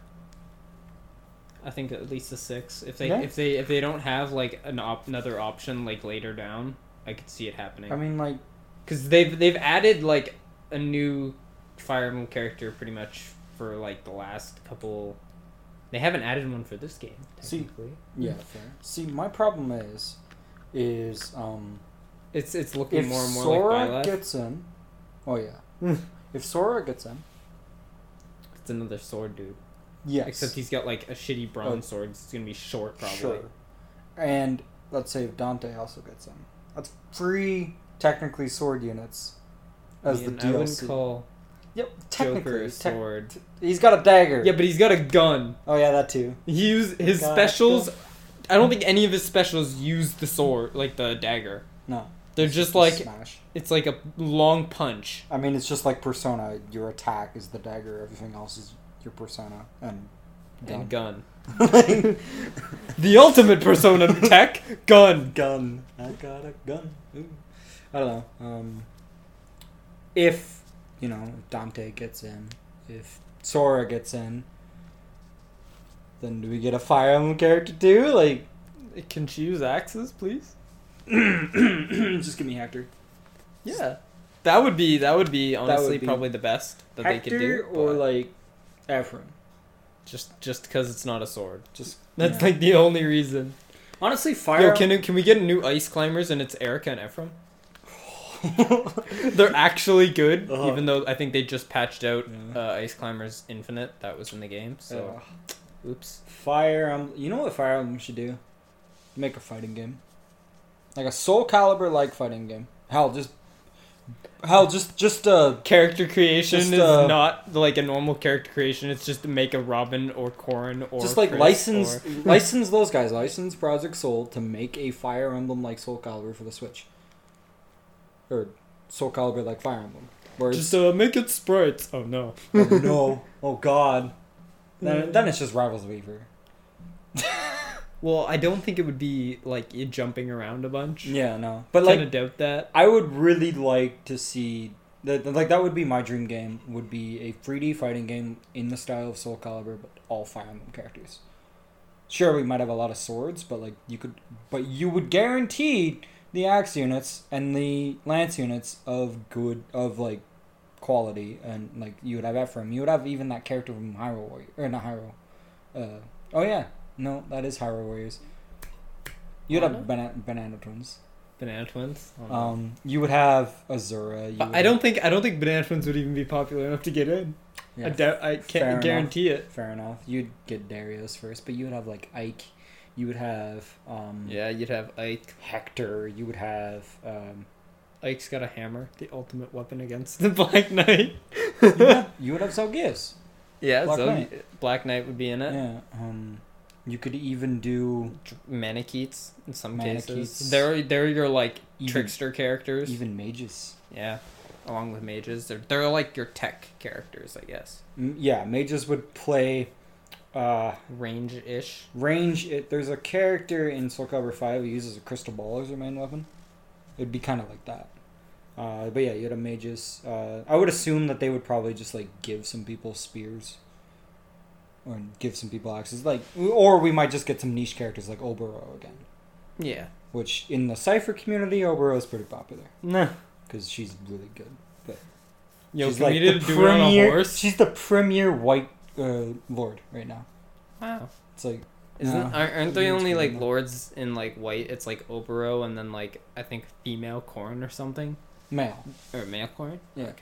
I think at least a six. If they Yeah. if they if they don't have like an op- another option like later down, I could see it happening. I mean, like, Because they've they've added like a new Fire Emblem character pretty much for like the last couple. They haven't added one for this game. See, Technically, yeah, fair. See, my problem is, is um, it's it's looking if more and more Sora like Byleth. gets in, oh yeah, if Sora gets in, It's another sword dude. yes, Except he's got like a shitty bronze Oh. sword. It's gonna be short probably. sure, and let's say if Dante also gets in, that's three technically sword units as I mean, the I D L wouldn't C. call Yep, Joker technically, a tec- sword. he's got a dagger. Yeah, but he's got a gun. Oh yeah, that too. He use his Got specials. the- I don't think any of his specials use the sword, like the dagger. No, They're it's just a like smash. it's like a long punch. I mean, it's just like Persona. Your attack is the dagger. Everything else is your persona and And gun. gun. The ultimate Persona tech, gun. Gun. I got a gun. Ooh. I don't know. Um, if you know Dante gets in, if Sora gets in, then do we get a Fire Emblem character too? Like, Can she use axes, please? just give me Hector. Yeah, that would be that would be honestly would be- probably the best that they could Hector do. or but like Ephraim. just just because it's not a sword. Just That's yeah. like the only reason. honestly Fire. Yo, can can we get new ice climbers and it's Erica and Ephraim? They're actually good, Uh-huh. even though I think they just patched out Yeah. uh, Ice Climbers Infinite. That was in the game, so Yeah. oops. Fire Emblem. You know what Fire Emblem should do? Make a fighting game, like a Soul Calibur like fighting game. Hell, just hell, just just uh, Character creation Just, is uh, not like a normal character creation. It's just to make a Robin or Corrin or just like Chris license or- license those guys, license Project Soul to make a Fire Emblem like Soul Calibur for the Switch, or Soul Calibur like Fire Emblem. Where it's, Just uh, make it sprites. Oh no. oh no, oh god, then then it's just Rivals Weaver. Well, I don't think it would be like you jumping around a bunch. Yeah, no, but Kind like of doubt that. I would really like to see that. Like that would be my dream game. Would be a three D fighting game in the style of Soul Calibur, but all Fire Emblem characters. Sure, we might have a lot of swords, but like you could, but you would guarantee the axe units and the lance units of good of like quality, and like you would have Ephraim. You would have even that character from Hyrule Warrior, or not Hyrule. Uh, oh yeah, no, that is Hyrule Warriors. You'd have Lana? banana, banana twins. Banana Twins. Oh, no. Um, you would have Azura. You But would I don't think I don't think Banana Twins would even be popular enough to get in. Yeah, I doubt. I fair can't enough. guarantee it. fair enough. You'd get Darius first, but you would have like Ike. You would have um, Yeah, you'd have Ike. Hector. You would have um, Ike's got a hammer, the ultimate weapon against the Black Knight. you, would have you would have Zelgius. Yeah, Black so Knight. Black Knight would be in it. Yeah. Um, you could even do Manicheets in some Manicheets. cases. They're they're your like Even- trickster characters. even mages. Yeah, along with mages, they're they're like your tech characters, I guess. M- yeah, mages would play. Uh, Range ish. range. It, there's a character in Soul Calibur five who uses a crystal ball as their main weapon. It'd be kind of like that. Uh, but yeah, you had a mages. Uh, I would assume that they would probably just like give some people spears, or give some people axes. Like, or we might just get some niche characters like Oboro again. Yeah. Which in the Cypher community, Oboro is pretty popular Nah. because she's really good. But Yo, she's can we the do do it on a premier- horse? She's the premier white uh, lord right now. Wow. It's like Isn't No, aren't aren't it they means only like female. lords in like white? It's like Oboro and then like I think female Corrin or something male. or male Corrin. Yeah. Okay.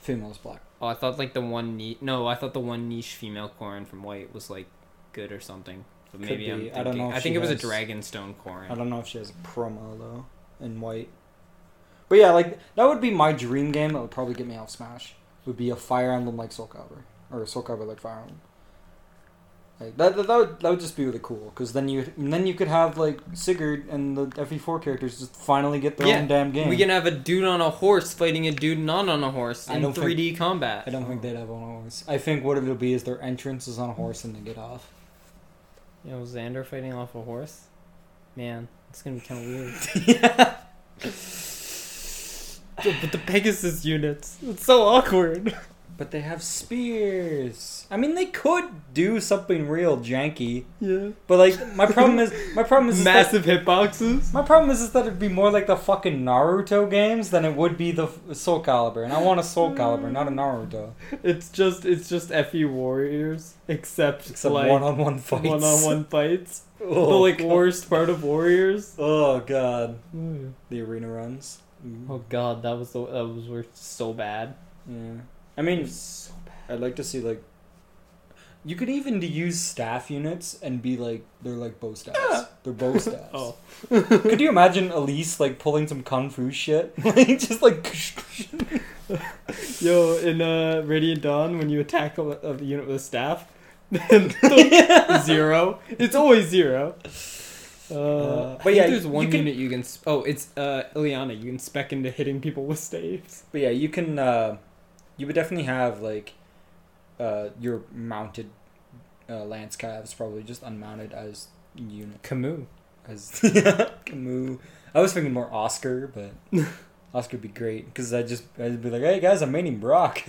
Female's black. Oh, I thought like the one niche. No, I thought the one niche female Corrin from White was like good or something. But Could maybe be. I'm I thinking. don't know if I think she it was has- a Dragonstone Corrin. I don't know if she has a promo though in White. But yeah, like that would be my dream game. That would probably get me out of Smash. Would be a Fire Emblem like Soul Calibur or a Soul Calibur like Fire Emblem. Like that, that, that would that would just be really cool because then you and then you could have like Sigurd and the F E four characters just finally get their Yeah, own damn game. We can have a dude on a horse fighting a dude not on a horse I in don't three D combat. I don't think they'd have on a horse. I think what it'll be is their entrance is on a horse and they get off. You know, Xander fighting off a horse. Man, it's gonna be kind of weird. Yeah. But the Pegasus units, it's so awkward. But they have spears. I mean, they could do something real janky. Yeah. But like, my problem is, my problem is, is that- Massive hitboxes. my problem is, is that it'd be more like the fucking Naruto games than it would be the f- Soul Calibur, and I want a Soul Calibur, not a Naruto. It's just it's just F E Warriors, except, Except like one-on-one fights. one-on-one fights. Oh, the like God. worst part of Warriors. Oh god, Mm. the arena runs. Mm. Oh god, that was the that was were so bad. Yeah, I mean, So bad. I'd like to see like. You could even use staff units and be like they're like bow staffs. They're bow staffs. Oh. Could you imagine Elise like pulling some kung fu shit? Like just like Yo, in uh, Radiant Dawn, when you attack a, a unit with a staff, then the- zero. It's always zero. Uh, Uh, but but yeah, yeah, there's you- one you can- unit you can. Sp- oh, it's uh, Ileana. You can spec into hitting people with staves. But yeah, you can. Uh, you would definitely have like uh, your mounted uh, lance calves probably just unmounted as unit Camus. as Camus. I was thinking more Oscar, but Oscar would be great because I'd just I'd be like, hey guys, I'm maining Brock.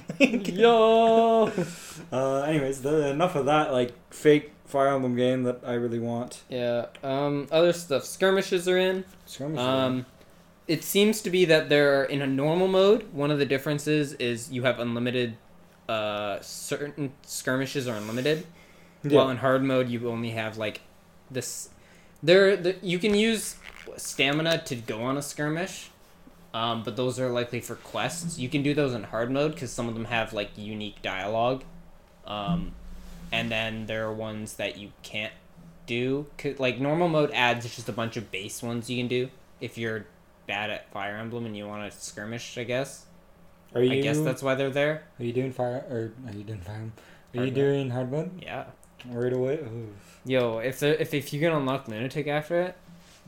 Yo. Uh, anyways, the, enough of that like fake Fire Emblem game that I really want. Yeah. Um. Other stuff. Skirmishes are in. Skirmish. Um. It seems to be that they're in a normal mode. One of the differences is you have unlimited. Uh, certain skirmishes are unlimited. yeah. While in hard mode, you only have like this. There, the, you can use stamina to go on a skirmish, um, but those are likely for quests. You can do those in hard mode because some of them have like unique dialogue, um, and then there are ones that you can't do. 'Cause, like normal mode adds just a bunch of base ones you can do if you're bad at Fire Emblem and you want to skirmish. I guess. Are you? I guess that's why they're there. Are you doing fire or are you doing fire? Are you Hard mode. doing hard mode Yeah. right away? Ooh. Yo, if there, if if you can unlock Lunatic after it.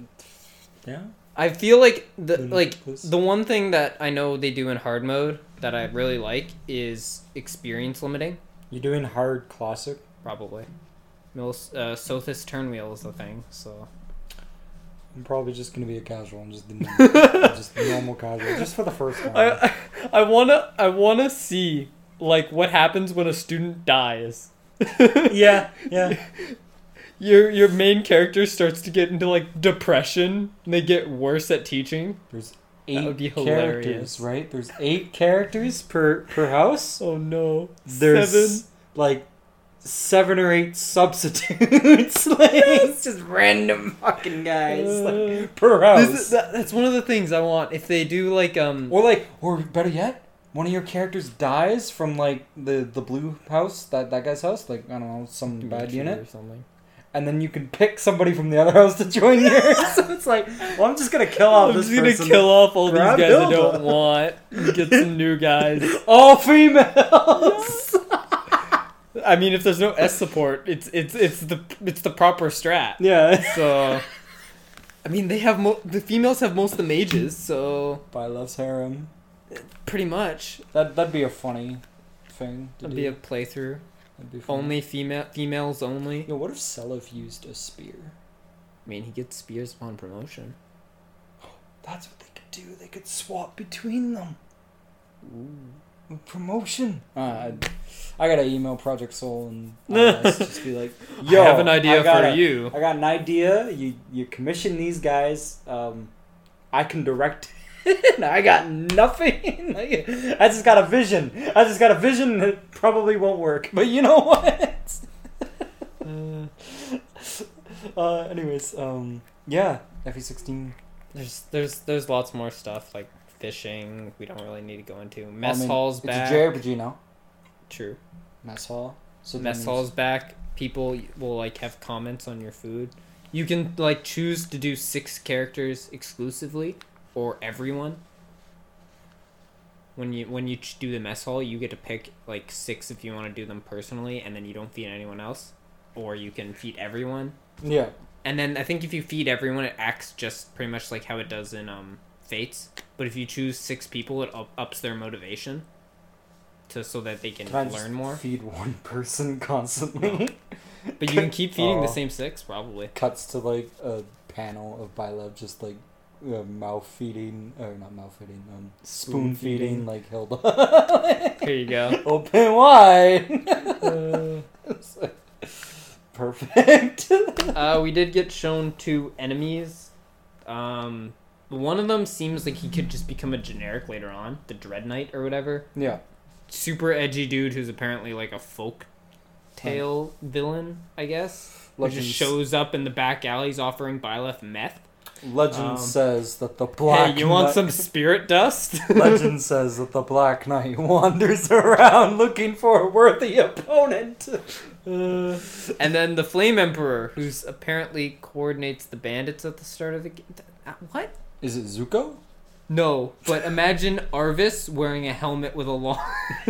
Yeah. I feel like the Lunatic like Plus. the one thing that I know they do in hard mode that I really like is experience limiting. You doing hard classic? Probably. Mil- uh, Sothis Turnwheel is the thing, so I'm probably just gonna be a casual and just the normal, just normal casual, just for the first time. I I wanna I wanna see like what happens when a student dies. yeah, yeah. Your your main character starts to get into like depression and they get worse at teaching. There's That would eight be characters, hilarious. right? There's eight characters per per house. Oh no. There's Seven. like seven or eight substitutes. Like it's just random fucking guys like, per house. This is, that, that's one of the things I want. If they do like um Or like, or better yet, one of your characters dies from like the the blue house, that that guy's house, like I don't know, some bad Dimitri unit, or something. and then you can pick somebody from the other house to join yours. So it's like, well, I'm just gonna kill off I'm this just gonna person. kill off all these Grab guys I Hilda. don't want. and Get some new guys. all females. I mean, if there's no S support, it's it's it's the it's the proper strat. Yeah. So, I mean, they have mo- the females have most of the mages, so By Love's Harem. pretty much That that'd be a funny thing to it'd do. be a playthrough. That'd be funny. Only female females only. Yo, what if Seliph used a spear? I mean, he gets spears upon promotion. That's what they could do. They could swap between them. Promotion. Uh, I, I gotta email Project Soul and uh, just be like, "Yo, I have an idea I got for a- you. I got an idea. You you commission these guys. Um, I can direct. it. I got nothing. I just got a vision. I just got a vision that probably won't work. But you know what? Uh, uh, anyways, um, yeah, F E sixteen. there's there's there's lots more stuff like fishing. We don't really need to go into mess I mean, halls it's back. a J R P G now. True. Mess hall. So that Mess means- halls back. People will like have comments on your food. You can like choose to do six characters exclusively or everyone. When you when you ch- do the mess hall, you get to pick like six if you want to do them personally, and then you don't feed anyone else, or you can feed everyone. Yeah. And then I think if you feed everyone, it acts just pretty much like how it does in um Fates. But if you choose six people, it up- ups their motivation to so that they can, Can I learn just more. feed one person constantly? But you can keep feeding the Aw. same six probably. Cuts to like a panel of Byleb just like uh, mouth feeding or not mouth feeding, um, spoon, Spoon feeding, feeding. like Hilda. Here you go. Open wide. Uh, It's like, perfect. uh, we did get shown two enemies. Um, one of them seems like he could just become a generic later on, the Dread Knight or whatever. Yeah. Super edgy dude who's apparently like a folk tale villain, I guess. Who Legends, just shows up in the back alleys offering Byleth meth. Legend um, says that the Black Hey, you want Knight- some spirit dust? Legend says that the Black Knight wanders around looking for a worthy opponent. Uh, and then the Flame Emperor, who's apparently coordinates the bandits at the start of the game. What? Is it Zuko? No, but imagine Arvis wearing a helmet with a long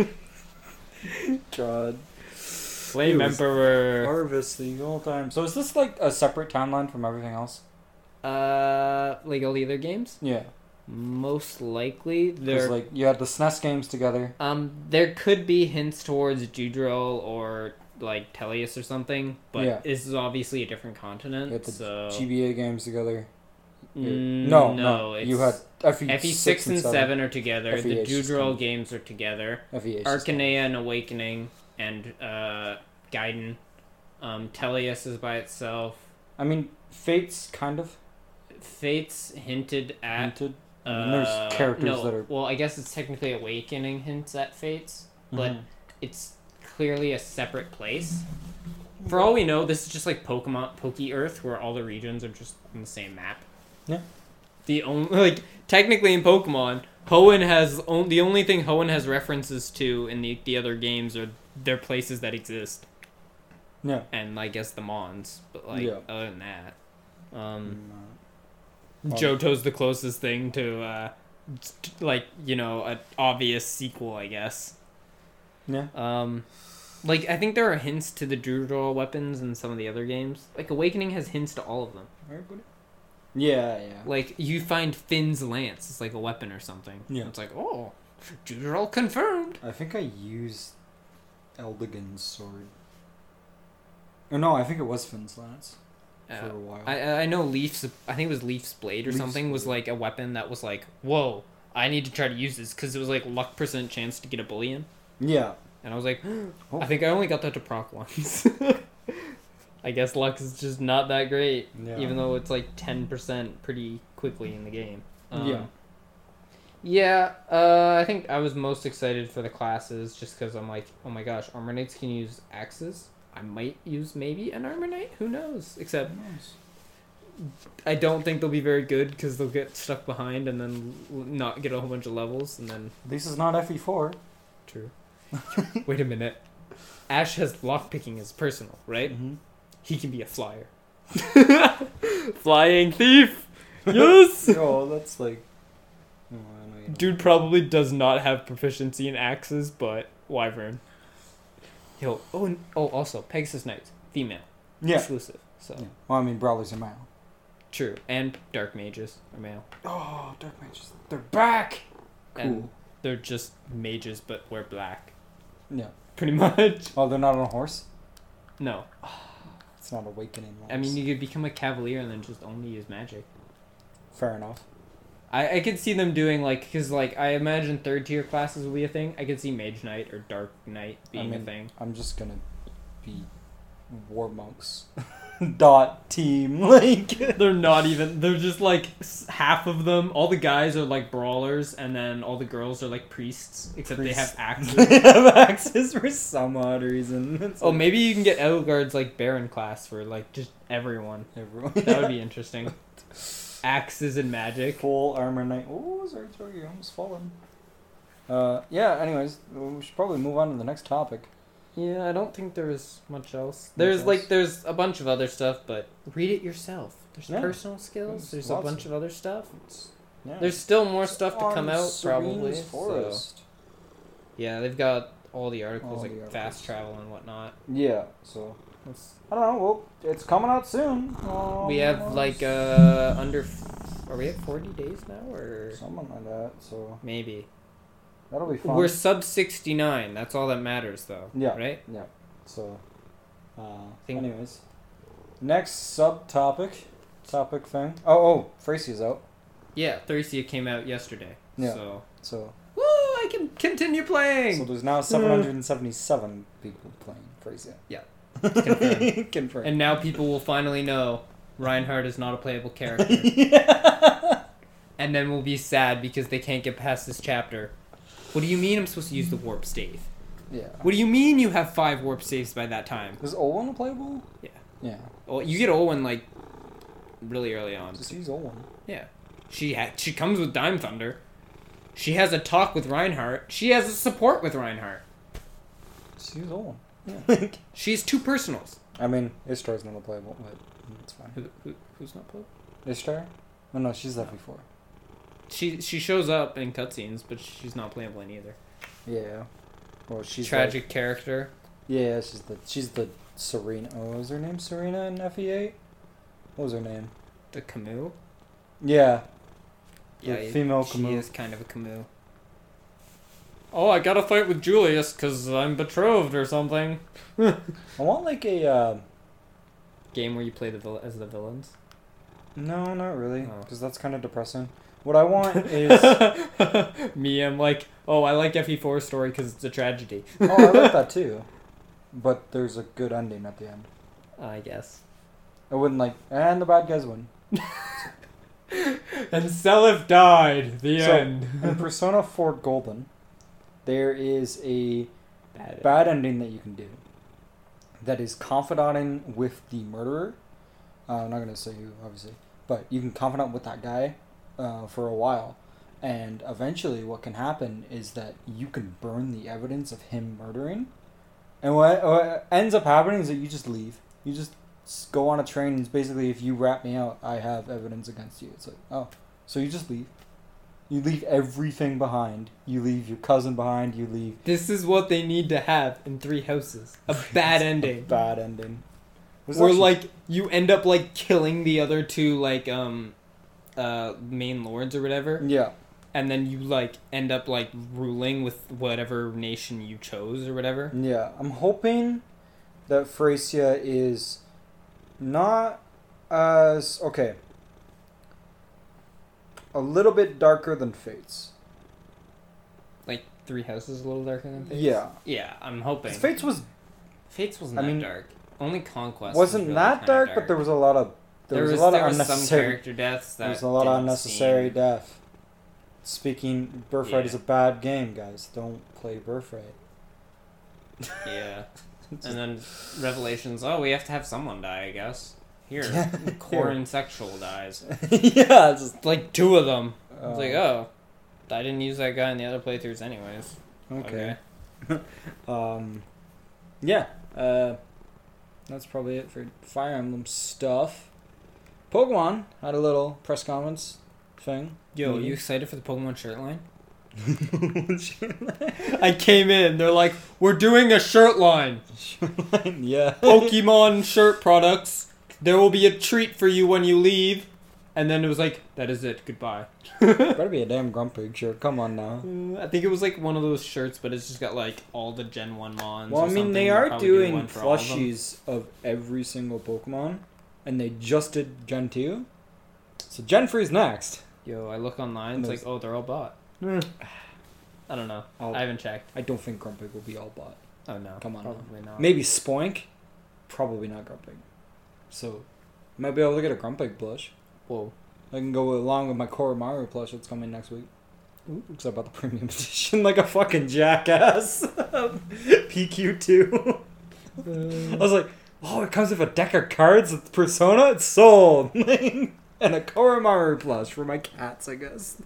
God. Flame It was Emperor. Harvest the whole time. So is this like a separate timeline from everything else? Uh, like all the other games? Yeah. Most likely, Because there. like you had the S N E S games together. Um, there could be hints towards Judrell or like Teleus or something, but Yeah. this is obviously a different You continent. had the so G B A games together. Mm, no, no, no. it's You had F E F E six and seven are together. F E The H is Judrell coming. games are together. F E H. Arcanea and Awakening and uh, Gaiden. Um, Teleus is by itself. I mean, Fates kind of Fates hinted at. hinted. I Uh, mean, there's characters no, that are. Well, I guess it's technically Awakening hints at Fates, but Mhm. it's clearly a separate place. For all we know, this is just like Pokemon Poke Earth, where all the regions are just on the same map. Yeah. The only like technically in Pokemon, Hoenn has on, the only thing Hoenn has references to in the the other games are their places that exist, Yeah. and I guess the Mons. But like Yeah. other than that, um, Um, Johto's the closest thing to uh, t- like you know an obvious sequel, I guess. Yeah. Um, like I think there are hints to the Judrell weapons in some of the other games. Like Awakening has hints to all of them. Yeah, yeah. Like you find Finn's lance, it's like a weapon or something. Yeah. It's like oh, Judrell confirmed. I think I used Eldigan's sword. Or no, I think it was Finn's lance for Uh, a while. I I know Leaf's. I think it was Leaf's blade or Leaf's something was blade. like a weapon that was like whoa. I need to try to use this because it was like luck percent chance to get a bullion. yeah. And I was like, Oh. I think I only got that to proc once. I guess luck is just not that great, Yeah. even though it's like ten percent pretty quickly in the game. Um, Yeah. Yeah, uh, I think I was most excited for the classes just because I'm like, oh my gosh, Armor Knights can use axes. I might use maybe an Armor Knight. Who knows? Except I don't think they'll be very good because they'll get stuck behind and then l- not get a whole bunch of levels and then This is not F E four. True. Wait a minute. Ash has lockpicking as personal, right? Mm-hmm. He can be a flyer. Flying thief! Yes! Oh, that's like. Oh, I know you don't- Dude probably does not have proficiency in axes, but Wyvern. Yo, oh, and- oh, also, Pegasus Knights. Female. Yeah. Exclusive. So, yeah. Well, I mean, Brawlers are male. true. And Dark Mages are male. Oh, Dark Mages. They're back! Cool. And they're just mages, but wear black. Yeah. Pretty much. Oh, they're not on a horse? No. It's not Awakening. I mean, you could become a cavalier and then just only use magic. Fair enough. I, I could see them doing, like, because, like, I imagine third tier classes will be a thing. I could see Mage Knight or Dark Knight being I mean, a thing. I'm just gonna be War Monks. Dot team. Like. They're not even, they're just, like, s- half of them. All the guys are, like, brawlers, and then all the girls are, like, priests, except Priests. they have axes. They have axes for some odd reason. It's Oh, like maybe you can get Edelgard's, like, Baron class for, like, just everyone. everyone. That would be interesting. axes and magic. Full armor knight. Oh, sorry, sorry, you almost fallen. Uh, yeah. Anyways, we should probably move on to the next topic. Yeah, I don't think there's much else. There's else? like there's a bunch of other stuff, but read it yourself. There's Yeah. personal skills. There's There's a lots bunch of- of other stuff. Yeah. There's still more It's stuff to come on out, probably. Serene's So. Forest. Yeah, they've got all the articles, All like the articles. fast travel and whatnot. Yeah. So Let's- I don't know. Well, it's coming out soon. Um, we have like uh under. F- are we at forty days now, or something like that. So maybe? that'll be fun. We're sub sixty-nine. That's all that matters, though. Yeah. Right. Yeah. So, uh, Think- anyways, next subtopic, topic thing. Oh, oh, Fracey's out. Yeah, Thracia came out yesterday. Yeah. So. So, Woo! I can continue playing. so there's now seven hundred seventy-seven people playing Fracey. Yeah. Confirmed. Confirmed. And now people will finally know Reinhardt is not a playable character. Yeah. And then we'll be sad because they can't get past this chapter. What do you mean I'm supposed to use the warp stave? Yeah. What do you mean you have five warp staves by that time? Was Olwen playable? Yeah. Yeah. Well, you get Olwen like really early on. Just use Olwen. Yeah. She ha- she comes with Dime Thunder. She has a talk with Reinhardt. She has a support with Reinhardt. Just use Olwen. Yeah. She's two personals. I mean, Ishtar's not playable, but it's fine. Who, who, who's not playable? Ishtar? Oh no, she's left before. She she shows up in cutscenes, but she's not playable in either. Yeah. Well, she's Tragic like- character. yeah, she's the she's the Serena. Oh, what was her name Serena in F E eight? What was her name? The Camus. Yeah. Yeah, The female she Camus. is kind of a Camus. Oh, I gotta fight with Julius because I'm betrothed or something. I want like a. Uh, Game where you play the vil- as the villains. no, not really, Oh. because that's kind of depressing. What I want is. Me, I'm like, oh, I like F E four story because it's a tragedy. Oh, I like that too. But there's a good ending at the end. I guess. I wouldn't like, and the bad guys win. And Seliph died. The So, end. in Persona four Golden, there is a Bad. bad ending that you can do. That is confidanting with the murderer. Uh, I'm not gonna say who, obviously, but you can confidant with that guy uh, for a while, and eventually, what can happen is that you can burn the evidence of him murdering, and what, what ends up happening is that you just leave. You just s- go on a train, and it's basically, if you rat me out, I have evidence against you. It's like, oh, so you just leave. You leave everything behind. You leave your cousin behind. You leave This is what they need to have in Three Houses. A bad ending. bad ending. Was Or actually- like you end up like killing the other two like um uh main lords or whatever, yeah. and then you like end up like ruling with whatever nation you chose or whatever. Yeah, I'm hoping that Fracea is not as okay. A little bit darker than Fates. Like Three Houses a little darker than Fates. Yeah. Yeah, I'm hoping. Fates was Fates wasn't I that mean, dark. Only Conquest wasn't was really that kinda dark, but there was a lot of there, there was, a lot there of was some unnecessary. character deaths that There was a lot of didn't unnecessary seem- death. Speaking, Birthright Yeah. is a bad game, guys. Don't play Birthright. Yeah. And then Revelations, oh, we have to have someone die, I guess. Here, Yeah. Corin Sexual dies. yeah, it's just, Like two of them. uh, It's like, oh, I didn't use that guy in the other playthroughs anyways. okay. um, yeah. Uh, that's probably it for Fire Emblem stuff. Pokemon had a little press conference thing. Yo, Mhm. you excited for the Pokemon shirt line? I came in, they're like, we're doing a shirt line. yeah. Pokemon shirt products. There will be a treat for you when you leave. And then it was like, that is it, goodbye. Better be a damn Grumpig shirt. Come on now. Uh, I think it was like one of those shirts, but it's just got like all the Gen one Mons. Well, or I mean, something. they They'll are probably do doing one for all of them. plushies of every single Pokemon, and they just did Gen two. So Gen three is next. Yo, I look online, it's There's- like, oh, they're all bought. I don't know. I'll- I haven't checked. I don't think Grumpig will be all bought. Oh no, Come on now. probably not. Maybe Spoink, probably not Grumpig. So, might be able to get a Grumpig plush. Whoa. I can go along with my Koromaru plush that's coming next week. Oops, I bought the premium edition like a fucking jackass. P Q two. I was like, oh, it comes with a deck of cards with Persona? It's sold. and a Koromaru plush for my cats, I guess.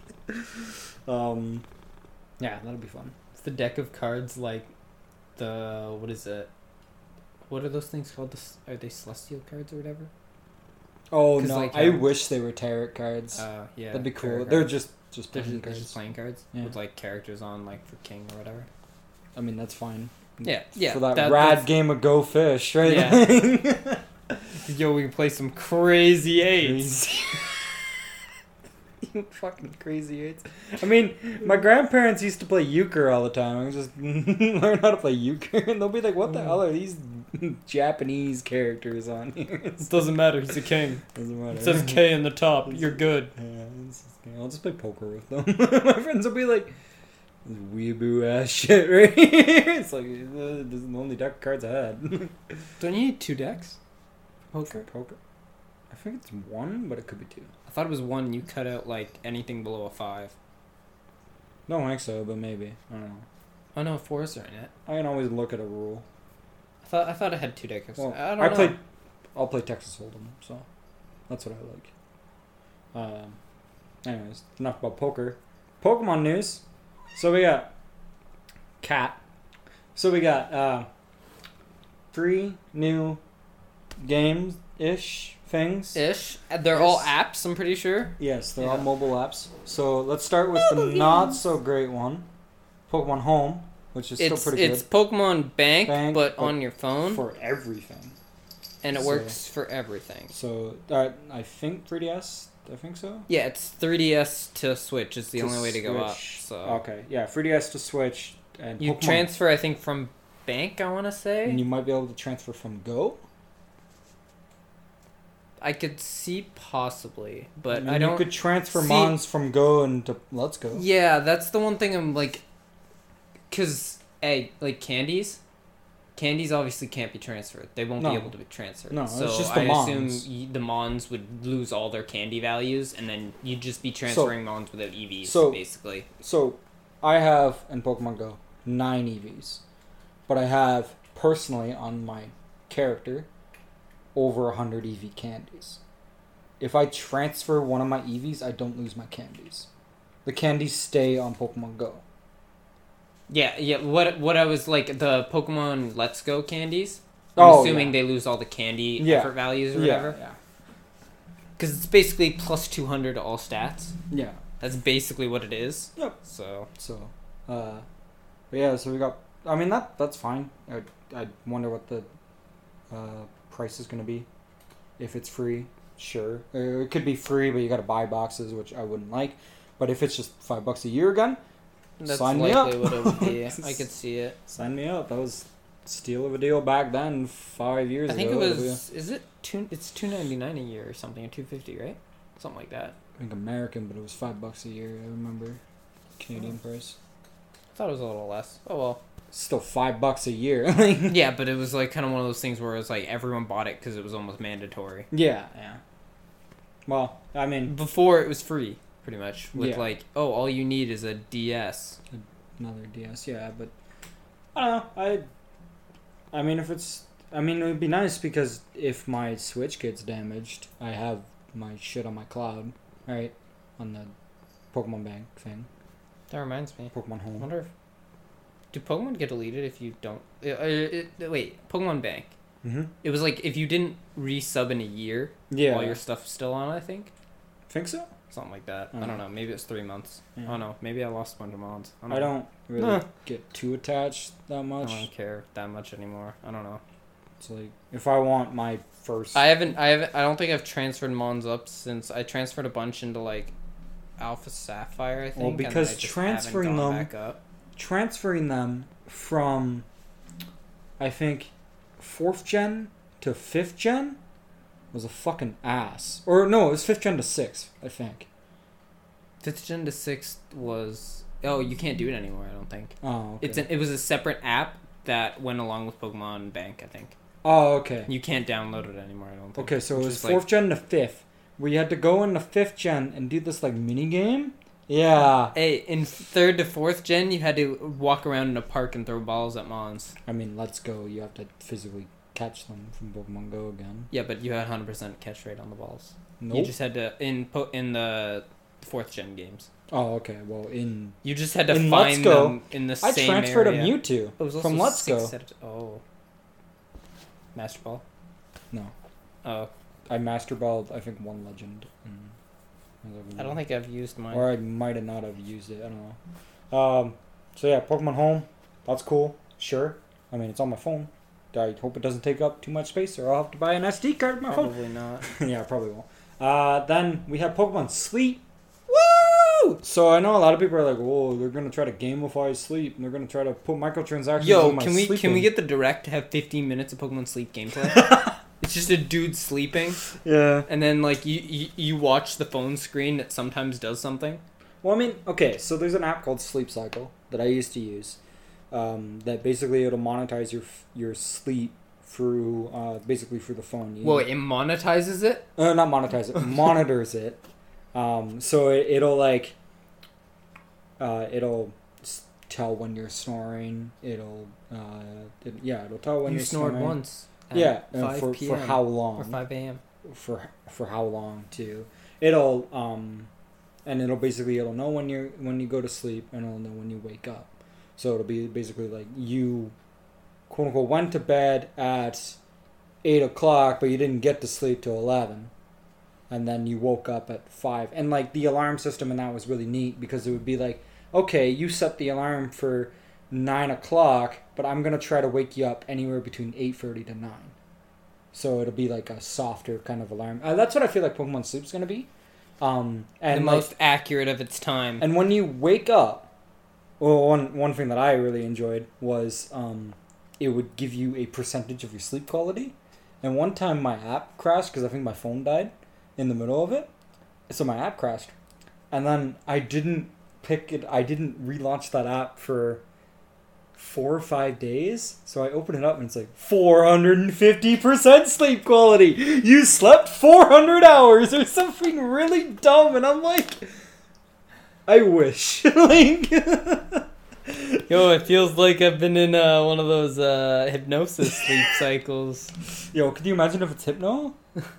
um, yeah, that'll be fun. It's the deck of cards like the what is it? What are those things called? The, are they celestial cards or whatever? Oh 'Cause, no, like, I how- wish they were tarot cards. Uh, yeah, That'd be cool. tarot They're cards. just just They're playing just, they're cards. just playing cards Yeah. with like characters on, like for king or whatever. I mean, that's fine. Yeah, yeah. For that, that- rad that's- game of Go Fish, right? Yeah. Yo, we can play some crazy eights. Crazy. You fucking crazy eights. I mean, my grandparents used to play euchre all the time. I was just learn how to play euchre, and they'll be like, "What the hell are these Japanese characters on here?" It doesn't matter. He's a king. Doesn't matter. It says K in the top. You're good. Yeah, it's just- I'll just play poker with them. My friends will be like, "This weeaboo ass shit right here." It's like uh, this is the only deck of cards I had. Don't you need two decks? Poker. Poker. I think it's one, but it could be two. I thought it was one. And you cut out like anything below a five. Don't think so, but maybe. I don't know. Oh no, fours are in it. I can always look at a rule. I thought I thought it had two decks. Well, I don't I know. play. I'll play Texas Hold'em, so that's what I like. Um. Anyways, enough about poker. Pokemon news. So we got cat. So we got uh, three new games ish things. Ish. They're all Yes. apps. I'm pretty sure. Yes, they're all Yeah. mobile apps. So let's start with the Mobile not games. so great one, Pokemon Home, which is It's still pretty it's good Pokemon Bank, Bank, but but on your phone, for everything. and it so- works for everything. So uh, I think three D S. I think so. Yeah, it's three D S to Switch is the To only way to go up. Switch. So Okay, yeah, three D S to Switch and you Pokemon. transfer, I think, from Bank. I want to say. And you might be able to transfer from Go. I could see possibly, but And I don't. You could transfer see- Mons from Go into Let's Go. Yeah, that's the one thing I'm like, cause hey, like candies, candies obviously can't be transferred. They won't No. be able to be transferred. No, it's so just the I Mons. assume y- the Mons would lose all their candy values, and then you'd just be transferring Mons without E Vs, so- basically. So, I have in Pokemon Go nine E Vs, but I have personally on my character over a hundred E V candies. If I transfer one of my E Vs, I don't lose my candies. The candies stay on Pokemon Go. Yeah, yeah. What what I was like the Pokemon Let's Go candies. I'm Oh, assuming yeah. they lose all the candy Yeah. effort values or Yeah, whatever. yeah, Because it's basically plus two hundred to all stats. yeah. That's basically what it is. Yep. So So, uh, but yeah. So we got. I mean that that's fine. I I wonder what the uh, price is gonna be. If it's free, sure. Uh, It could be free, but you gotta buy boxes, which I wouldn't like. But if it's just five bucks a year again, that's Sign me likely up. what it would be. I could see it. sign me up. That was steal of a deal back then, five years I think ago. it was. Is it two? It's two ninety nine a year or something, or two fifty, right? Something like that. I think American, but it was five bucks a year. I remember Canadian price. I thought it was a little less. Oh well. Still five bucks a year. Yeah, but it was like kind of one of those things where it was like everyone bought it because it was almost mandatory. yeah, yeah. Well, I mean, Before it was free, pretty much. With Yeah. like, oh, all you need is a D S. another D S, yeah, but I don't know. I, I mean, if it's, I mean, it would be nice because if my Switch gets damaged, I have my shit on my cloud, right, on the Pokemon Bank thing, That reminds me. Pokemon I Home. wonder if do Pokemon get deleted if you don't? Uh, uh, uh, wait, Pokemon Bank. Mm-hmm. It was like if you didn't resub in a year Yeah, while your stuff's still on. I think think so. something like that. I Mm. don't know. Maybe it's three months. Yeah. Oh no, maybe I lost a bunch of mods. I don't, I know. don't really Nah. get too attached that I much. don't care that much anymore. I don't know. It's like if I want my first. I haven't. I haven't. I don't think I've transferred mons up since I transferred a bunch into like Alpha Sapphire. I think. Well, and then because I just transferring haven't gone them- back up. transferring them from, I think, fourth gen to fifth gen was a fucking ass. Or no, it was fifth gen to sixth, I think. Fifth gen to sixth was. Oh, you can't do it anymore. I don't think. Oh, okay. It's an, it was a separate app that went along with Pokemon Bank. I think oh, okay. you can't download it anymore. I don't think. Okay, so it Which was is, like- fourth gen to fifth. where you had to go into fifth gen and do this like mini game. Yeah. Hey, in third to fourth gen, you had to walk around in a park and throw balls at Mons. I mean, let's go. You have to physically catch them from Pokemon Go again. Yeah, but you had one hundred percent catch rate on the balls. Nope. You just had to in po- in the fourth gen games. Oh, okay. Well, in You just had to In find Let's Go, them in the I same transferred area. a Mewtwo It was also from Let's six Go. set of- oh. Master Ball? No, Oh. I Master Balled I think one Legend. And I don't think I've used mine. Or I might have not have used it. I don't know. Um. So yeah, Pokemon Home. That's cool. Sure. I mean, it's on my phone. I hope it doesn't take up too much space, or I'll have to buy an S D card in my phone. Probably not. Yeah, probably won't. Uh, then we have Pokemon Sleep. Woo! So I know a lot of people are like, "Oh, they're gonna try to gamify sleep, and they're gonna try to put microtransactions." Yo, in my can we sleeping. can we get the direct to have fifteen minutes of Pokemon Sleep gameplay? It's just a dude sleeping, Yeah. and then like you, you you watch the phone screen that sometimes does something. Well, I mean, okay, so there's an app called Sleep Cycle that I used to use. Um, that basically it'll monetize your your sleep through uh, basically through the phone. You, Well, it monetizes it. Uh, not monetize it, monitors it. Um, so it, it'll like, uh, it'll s- tell when you're snoring. It'll, uh, it, yeah, it'll tell when You you're snored snoring. once. At Yeah, uh, five for p.m. for how long? Or five a.m. For for how long too? It'll um, and it'll basically it'll know when you're when you go to sleep, and it'll know when you wake up. So it'll be basically like you, quote unquote, went to bed at eight o'clock, but you didn't get to sleep till eleven, and then you woke up at five. And like the alarm system in that was really neat because it would be like, okay, you set the alarm for nine o'clock, but I'm gonna try to wake you up anywhere between eight thirty to nine. So it'll be like a softer kind of alarm. Uh, that's what I feel like Pokemon Sleep's gonna be. Um, and the like, most accurate of its time. and when you wake up, well, one one thing that I really enjoyed was um, it would give you a percentage of your sleep quality. And one time my app crashed because I think my phone died in the middle of it, so my app crashed, and then I didn't pick it. I didn't relaunch that app for four or five days. So I open it up and it's like four hundred fifty percent sleep quality. You slept four hundred hours or something really dumb, and I'm like, I wish. Like, Yo, it feels like I've been in uh, one of those uh, hypnosis sleep cycles. yo, could you imagine if it's hypno?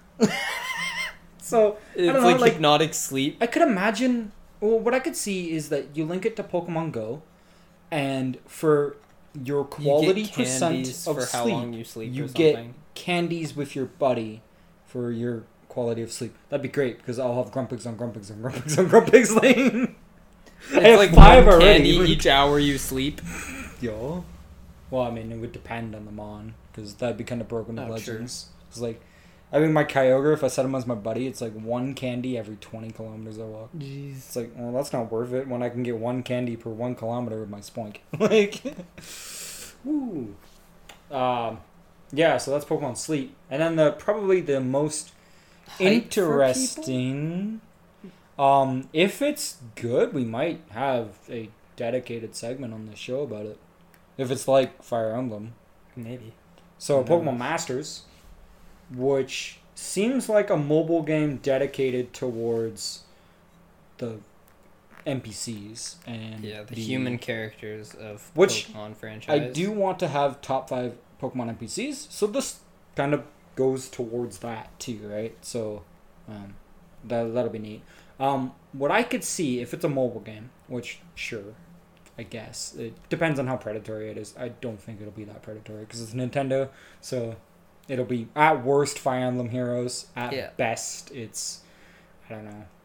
So It's I don't know, like, like hypnotic sleep. I could imagine. Well, what I could see is that you link it to Pokemon Go, and for your quality you get percent candies of for how sleep, long you sleep you or get something. candies with your buddy for your quality of sleep. That'd be great because I'll have Grumpigs on Grumpigs on Grumpigs on Grumpigs Lane. I It's have like five one already. candy each hour you sleep. Yo. Well, I mean, it would depend on the mon because that'd be kind of broken with Oh, true. Legends. It's like, I mean, my Kyogre, if I set him as my buddy, it's like one candy every twenty kilometers I walk. Jeez. It's like, well, that's not worth it when I can get one candy per one kilometer with my Spoink. Like, woo. Um, yeah, so that's Pokemon Sleep. And then the probably the most Hype for interesting, um, if it's good, we might have a dedicated segment on the show about it. If it's like Fire Emblem. Maybe. So Who knows? Pokemon Masters, which seems like a mobile game dedicated towards the N P Cs and Yeah, the, human characters of Which Pokemon franchise. I do want to have top five Pokemon N P Cs, so this kind of goes towards that too, right? So um, that that'll be neat. Um, what I could see if it's a mobile game, which sure, I guess it depends on how predatory it is. I don't think it'll be that predatory because it's Nintendo, so it'll be at worst Fire Emblem Heroes. At Yeah. best, it's I don't know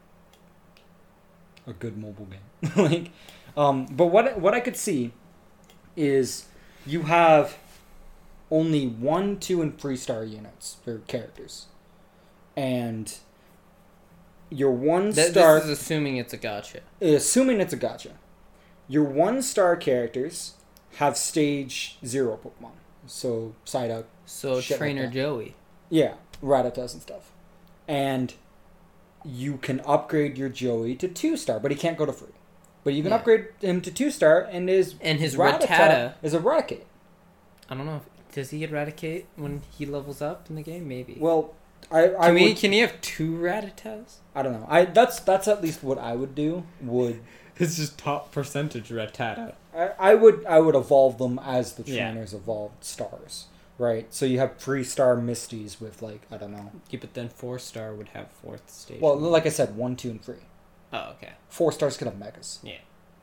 a good mobile game. Like, um, but what what I could see is you have only one, two, and three star units for characters, and your one Th- star. This is assuming it's a gotcha. Assuming it's a gotcha, your one star characters have stage zero Pokemon. So Psyduck, So Shit like Trainer that. Joey. yeah, Rattatas and stuff, and you can upgrade your Joey to two star, but he can't go to three. But you can Yeah. upgrade him to two star, and his And his Rattata Rattata. is Eradicate. I don't know. If, does he eradicate when he levels up in the game? Maybe. Well, I I can, we, would, can he have two Rattatas? I don't know. I that's that's at least what I would do. Would It's just top percentage Rattata. I, I would I would evolve them as the Yeah. trainers evolved stars. right? So you have three star Misties with like I don't know. Yeah, but then four star would have fourth station. Well, like I said, one, two, and three. Oh, okay. Four stars could have megas. Yeah.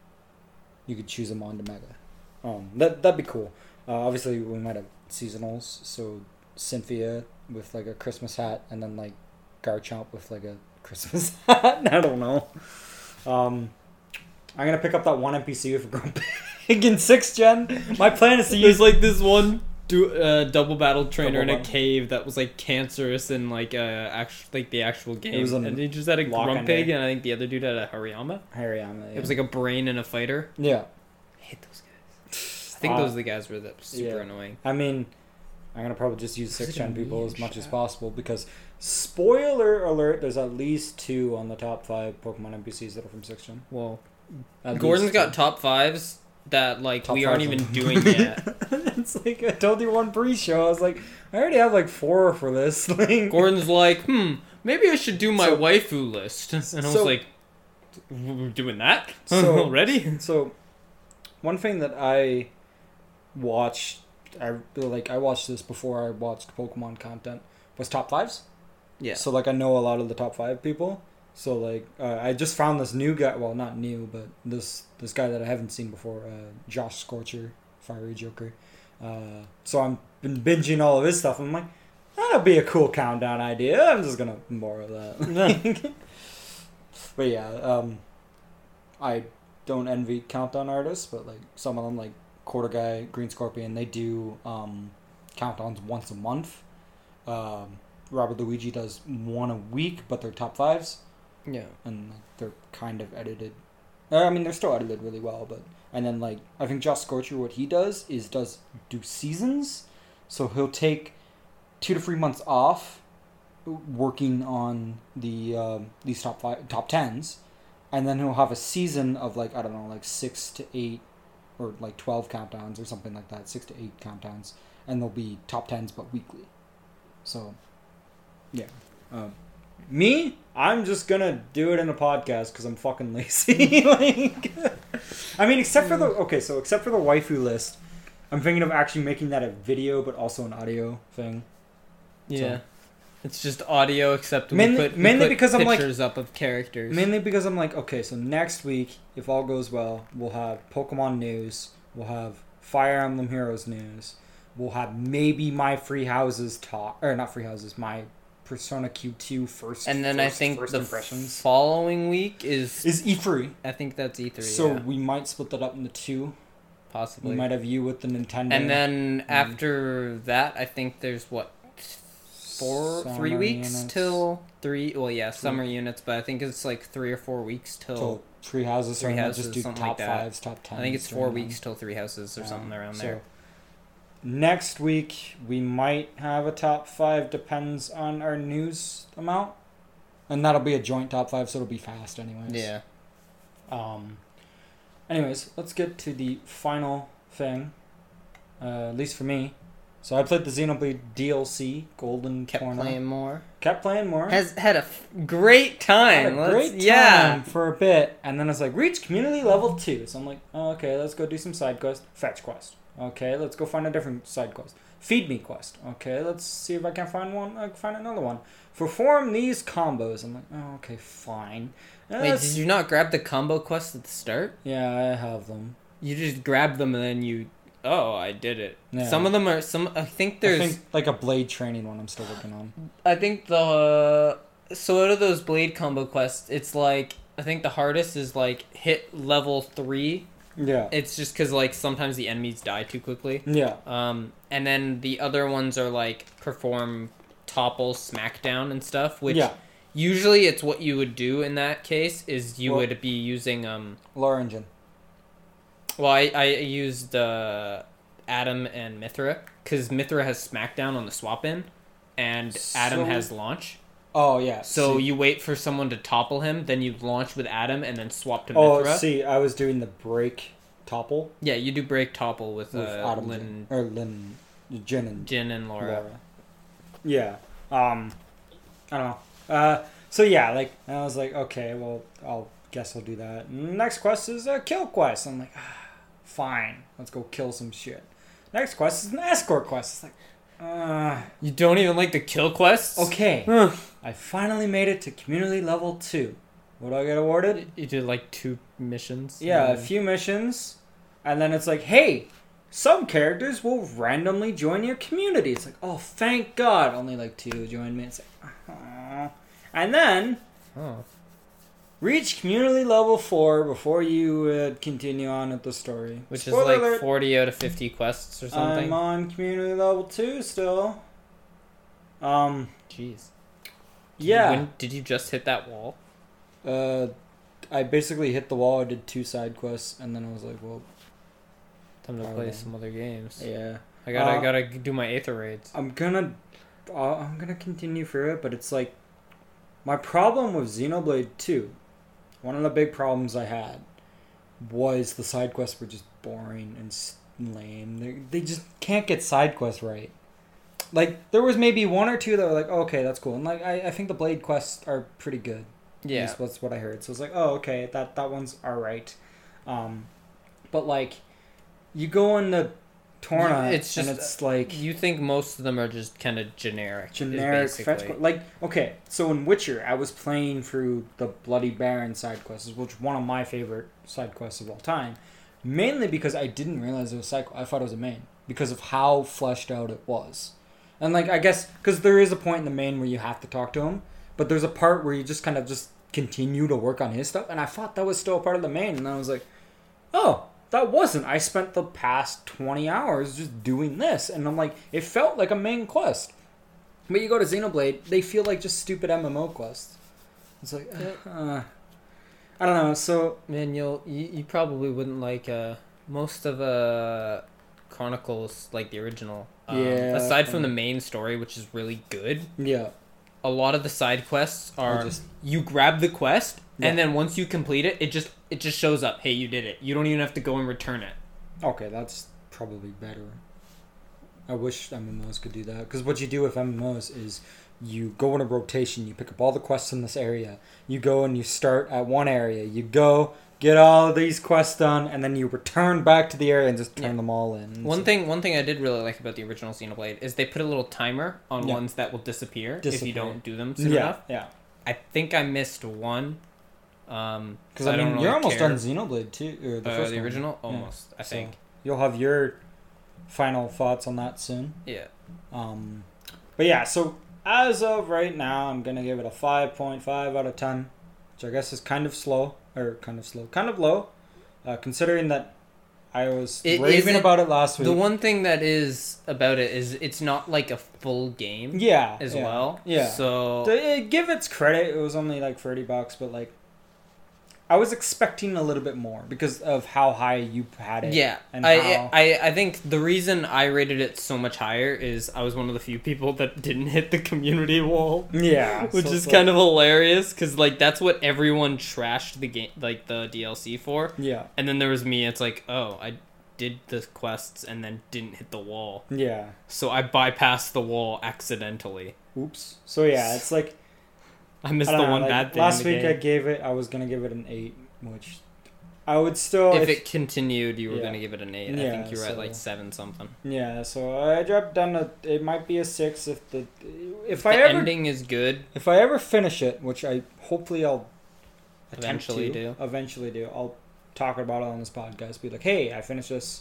You could choose them on to mega. Um, that that'd be cool. Uh, obviously, we might have seasonals. So Cynthia with like a Christmas hat, and then like Garchomp with like a Christmas hat. I don't know. Um, I'm gonna pick up that one N P C with Grumpig in sixth gen. My plan is to use There's like this one du- uh, double battle trainer Double in a battle. cave that was like cancerous in like uh act- like the actual game. was an and he just had a lock-in Grumpig, day. and I think the other dude had a Hariyama. Hariyama. Yeah. It was like a brain and a fighter. yeah. I hate those guys. I think Uh, those are the guys were that super yeah. annoying. I mean, I'm gonna probably just use Is it sixth a gen people me as or much as Shaq? possible because spoiler alert, there's at least two on the top five Pokemon N P Cs that are from sixth gen. Well, At Gordon's least got two. top fives that like Top we aren't five even of them. doing yet. It's like I told you one pre-show. I was like, I already have like four for this. Like, Gordon's like, hmm, maybe I should do my So- waifu list. And I was so- like, we're doing that So- already? So, one thing that I watched, I like I watched this before I watched Pokemon content was top fives. Yeah. So like I know a lot of the top five people. So like uh, I just found this new guy. Well, not new, but this this guy that I haven't seen before, uh, Josh Scorcher, Fiery Joker. Uh, so I'm been binging all of his stuff. I'm like, that'll be a cool countdown idea. I'm just gonna borrow that. But yeah, um, I don't envy countdown artists, but like some of them, like Quarter Guy, Green Scorpion, they do um, countdowns once a month. Um, Robert Luigi does one a week, but they're top fives, Yeah. and like, they're kind of edited. Uh, I mean, they're still edited really well, but and then like I think Josh Scorcher, what he does is does do seasons, so he'll take two to three months off working on the um, these top five top tens, and then he'll have a season of like I don't know like six to eight or like twelve countdowns or something like that, six to eight countdowns, and they'll be top tens but weekly. So, yeah. Um, me, I'm just gonna do it in a podcast because I'm fucking lazy. Like, I mean, except for the okay, so except for the waifu list, I'm thinking of actually making that a video but also an audio thing. Yeah. It's just audio, except we Mainly- put, we mainly put because I'm like- pictures up of characters. Mainly because I'm like, okay, so next week, if all goes well, we'll have Pokemon news, we'll have Fire Emblem Heroes news, we'll have maybe my Free Houses talk, or not Free Houses, my Persona Q two first. and then first, I think first the impressions following week is, is E three. I think that's E three. So yeah, we might split that up into two. possibly. We might have you with the Nintendo. and then Mm. after that, I think there's what four, Summer three weeks units till three. Well, yeah, summer units, but I think it's like three or four weeks till. till Three Houses. So Three I might Houses, just do something top like that. fives, top tens. I think it's or four anything. weeks till three houses or Yeah, something around so there. Next week we might have a top five, depends on our news amount, and that'll be a joint top five, so it'll be fast, anyways. Yeah. Um. Anyways, let's get to the final thing. Uh, at least for me. So I played the Xenoblade D L C, Golden Kept Torna. playing more. Kept playing more. Has had a f- great time. Had a Let's- great time yeah. for a bit, and then it's like reach community level two. So I'm like, oh, okay, let's go do some side quest, fetch quest. Okay, let's go find a different side quest. Feed me quest. Okay, let's see if I can find one. I can find another one. Perform these combos. I'm like, oh, okay, fine. And Wait, that's- did you not grab the combo quest at the start? Yeah, I have them. You just grab them and then you. Oh, I did it. Yeah. Some of them are some. I think there's. I think like a blade training one. I'm still working on. I think the so out of those blade combo quests, it's like I think the hardest is like hit level three. Yeah. It's just because like sometimes the enemies die too quickly. Yeah. Um, and then the other ones are like perform topple, smackdown, and stuff. Which Yeah. usually it's what you would do in that case is you Well- would be using um. Lore engine. Well, I I used uh, Adam and Mithra because Mithra has smackdown on the swap in, and Adam So- has launch. Oh yeah. So see- you wait for someone to topple him, then you launch with Adam, and then swap to Oh, Mithra. see, I was doing the break topple Yeah, you do break topple with, with uh, Adam Lin, or Lin, Jin and Jin, and Laura. Laura. Yeah. Um, I don't know. Uh, so yeah, like I was like, okay, well, I'll guess I'll do that. Next quest is a kill quest. I'm like, ah, fine, let's go kill some shit. Next quest is an escort quest. It's like, Uh, You don't even like the kill quests? okay. Huh. I finally made it to community level two. What do I get awarded? You did like two missions? Yeah, a and- few missions. And then it's like, hey, some characters will randomly join your community. It's like, oh, thank God. Only like two joined me. It's like, Aw. And then Oh. reach community level four before you uh, continue on with the story. Which Spoiler is like alert, forty out of fifty quests or something. I'm on community level two still. Um, Jeez. yeah. When, did you just hit that wall? Uh, I basically hit the wall. I did two side quests, and then I was like, well, Time to Probably. play some other games. yeah. I gotta, Uh, I gotta do my Aether raids. I'm gonna, uh, I'm gonna continue through it, but it's like, my problem with Xenoblade two, one of the big problems I had, was the side quests were just boring and s- lame. They they just can't get side quests right. Like there was maybe one or two that were like, oh, okay, that's cool, and like I, I think the Blade quests are pretty good. Yeah. That's what's what I heard. So it's like, oh, okay, that that one's all right. Um, but like, you go in the Torna, It's just- and it's like You think most of them are just kind of generic. is generic fetch basically. quest. Like, okay, so in Witcher, I was playing through the Bloody Baron side quests, which is one of my favorite side quests of all time. Mainly because I didn't realize it was side. I thought it was a main because of how fleshed out it was, and like I guess because there is a point in the main where you have to talk to him, but there's a part where you just kind of just continue to work on his stuff, and I thought that was still a part of the main, and I was like, oh. That wasn't. I spent the past twenty hours just doing this. And I'm like, it felt like a main quest. But you go to Xenoblade, they feel like just stupid M M O quests. It's like, uh, I don't know. So, Man, you'll you, you probably wouldn't like uh most of uh Chronicles like the original. Um, Yeah, Aside from um, the main story, which is really good, yeah. a lot of the side quests are just- you grab the quest Yeah. and then once you complete it, it just it just shows up. Hey, you did it. You don't even have to go and return it. Okay, that's probably better. I wish M M Os could do that. Because what you do with M M Os is you go in a rotation, you pick up all the quests in this area. You go and you start at one area. You go, get all of these quests done, and then you return back to the area and just turn Yeah. them all in. One So- thing one thing I did really like about the original Xenoblade is they put a little timer on Yeah. ones that will disappear, if Disappear. you don't do them soon Yeah, enough. yeah. I think I missed one. Um, Because I, don't mean, really you're almost care. done Xenoblade too, or the Uh, first the one. original, Yeah. almost. I So, think. you'll have your final thoughts on that soon. Yeah. Um, but yeah, so as of right now, I'm gonna give it a five point five out of ten, which I guess is kind of slow, or kind of slow, kind of low, uh, considering that I was It raving isn't- about it last week. The one thing that is about it is it's not like a full game yeah, as yeah, well. Yeah. So To, uh, give its credit, it was only like thirty bucks, but like, I was expecting a little bit more because of how high you had it. yeah, and I, how- I I think the reason I rated it so much higher is I was one of the few people that didn't hit the community wall. Yeah, Which so is it's kind like- of hilarious because like that's what everyone trashed the game, like the D L C for. Yeah, And then there was me. It's like, oh, I did the quests and then didn't hit the wall, yeah. so I bypassed the wall accidentally. Oops. So yeah, it's like. I missed I the don't know, one like, bad thing. Last in the week I game. gave it. I was gonna give it an eight, which I would still. if, if- it continued, you were Yeah. gonna give it an eight. I Yeah, think you were at so- like seven something. yeah, so I dropped down to. It might be a six if the if If I the ever ending is good, if I ever finish it, which I hopefully I'll attempt Eventually to, do. Eventually do. I'll talk about it on this podcast. Be like, hey, I finished this.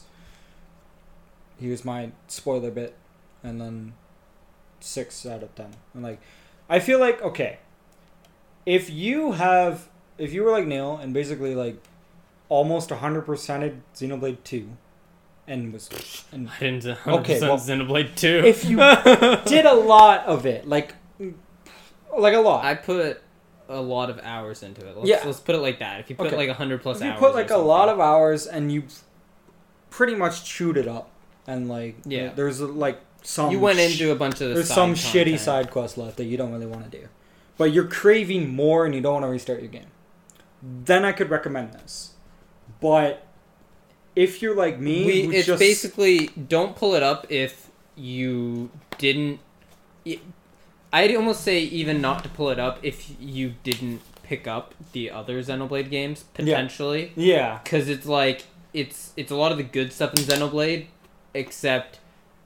Here's my spoiler bit, and then six out of ten. And like, I feel like okay. If you have, if you were like Neil and basically like almost one hundred percented Xenoblade two and was and I didn't. Okay, Okay, well, Xenoblade two. if you did a lot of it, like like a lot. I put a lot of hours into it. Let's, Yeah. let's put it like that. If you put Okay. like a hundred plus if you hours, put or like a something. lot of hours and you pretty much chewed it up and like Yeah. there's like some you went sh- into a bunch of the there's side some shitty content. side quest left that you don't really want to do, but you're craving more and you don't want to restart your game, then I could recommend this. But if you're like me, We, who it's just, basically don't pull it up if you didn't. y- I'd almost say even not to pull it up if you didn't pick up the other Xenoblade games potentially, yeah, because it's like it's it's a lot of the good stuff in Xenoblade, except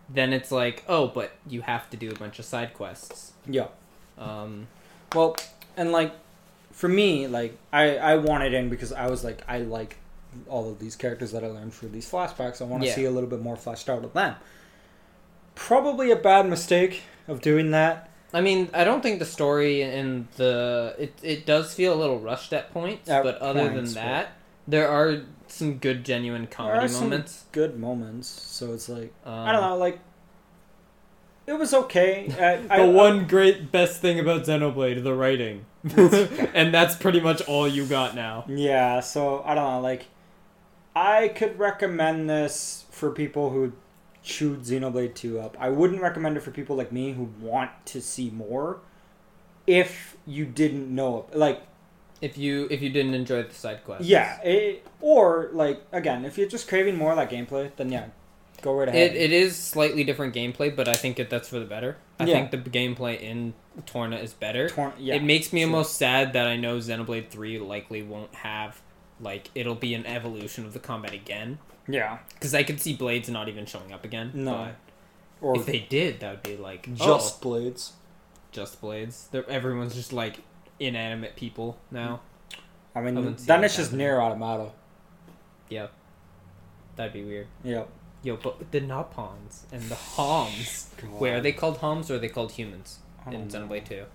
then it's like, oh, but you have to do a bunch of side quests. Yeah. Um, Well, and like, for me, like, I, I wanted in because I was like, I like all of these characters that I learned through these flashbacks. I want to Yeah. see a little bit more fleshed out of them. Probably a bad mistake of doing that. I mean, I don't think the story and the it it does feel a little rushed at points, At but other points, than that, there are some good, genuine There comedy are some moments. good moments, so it's like, Um, I don't know, like, it was okay. I, The I, one great best thing about Xenoblade, the writing, and that's pretty much all you got now. Yeah, so I don't know, like, I could recommend this for people who chewed Xenoblade two up. I wouldn't recommend it for people like me who want to see more if you didn't know it. Like, If you if you didn't enjoy the side quests, yeah, it, or, like, again, if you're just craving more of that gameplay, then yeah, go right ahead. It it is slightly different gameplay, but I think that that's for the better. I Yeah. think the gameplay in Torna is better. Torn, yeah, it makes me sure. almost sad that I know Xenoblade three likely won't have, like, it'll be an evolution of the combat again. Yeah. Because I could see Blades not even showing up again. No. But Or if they did, that would be like, just oh, Blades. just Blades. They're, everyone's just, like, inanimate people now. I mean, haven't seen then that it's just happening. near Automata. Yeah. That'd be weird. Yep. Yo, but the Nopons and the Homs. Wait, are they called Homs or are they called humans I in don't know. Xenoblade two?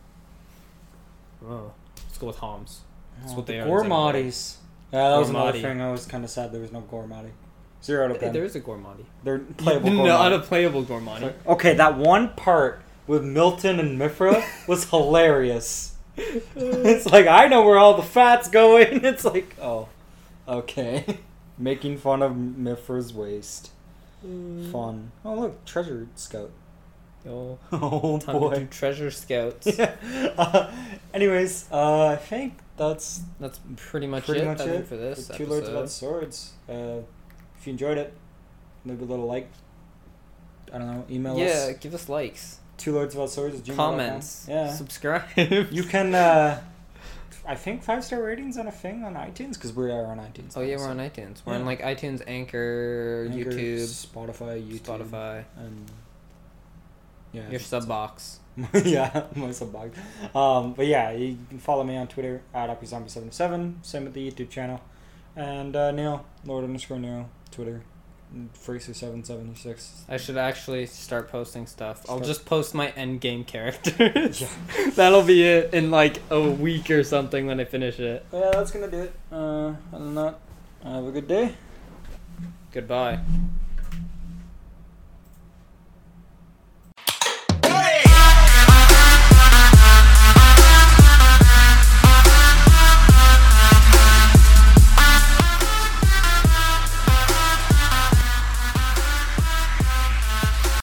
Oh, let's go with Homs. That's Oh, what the they are in Gormadis. Yeah, that was another Gormati. thing. I was kind of sad there was no Gormati. Zero out of Hey, ten. there is a Gormati. They're playable Not a Gormati. playable Gormati. Okay, that one part with Milton and Mifra was hilarious. It's like, I know where all the fat's going. It's like, oh, okay. Making fun of Mifra's waist. Fun. Oh, look, Treasure Scout. Oh, Oh, time to boy. do treasure scouts. Yeah. Uh, anyways, uh, I think that's That's pretty much pretty it. much I think it for this for Two Lords episode. Without Swords. Uh, if you enjoyed it, leave a little like. I don't know, email Yeah, us. give us likes, Two Lords Without Swords at gmail dot com. comments, Yeah. subscribe. You can, uh, I think five star ratings on a thing on iTunes, because we are on iTunes. Oh now, yeah, we're so- on iTunes. We're Yeah. on like iTunes, Anchor, Anchor, YouTube, Spotify, YouTube, Spotify, and yeah, your sub box. yeah, my sub box. Um, but yeah, you can follow me on Twitter at Zombie seven seven. Same with the YouTube channel, and uh, Neil Lord underscore Neil Twitter, Fraser seven seventy six. I should actually start posting stuff. I'll Start- just post my end game characters. Yeah. That'll be it in like a week or something when I finish it. Yeah, that's gonna do it. Uh, other than that, have a good day. Goodbye.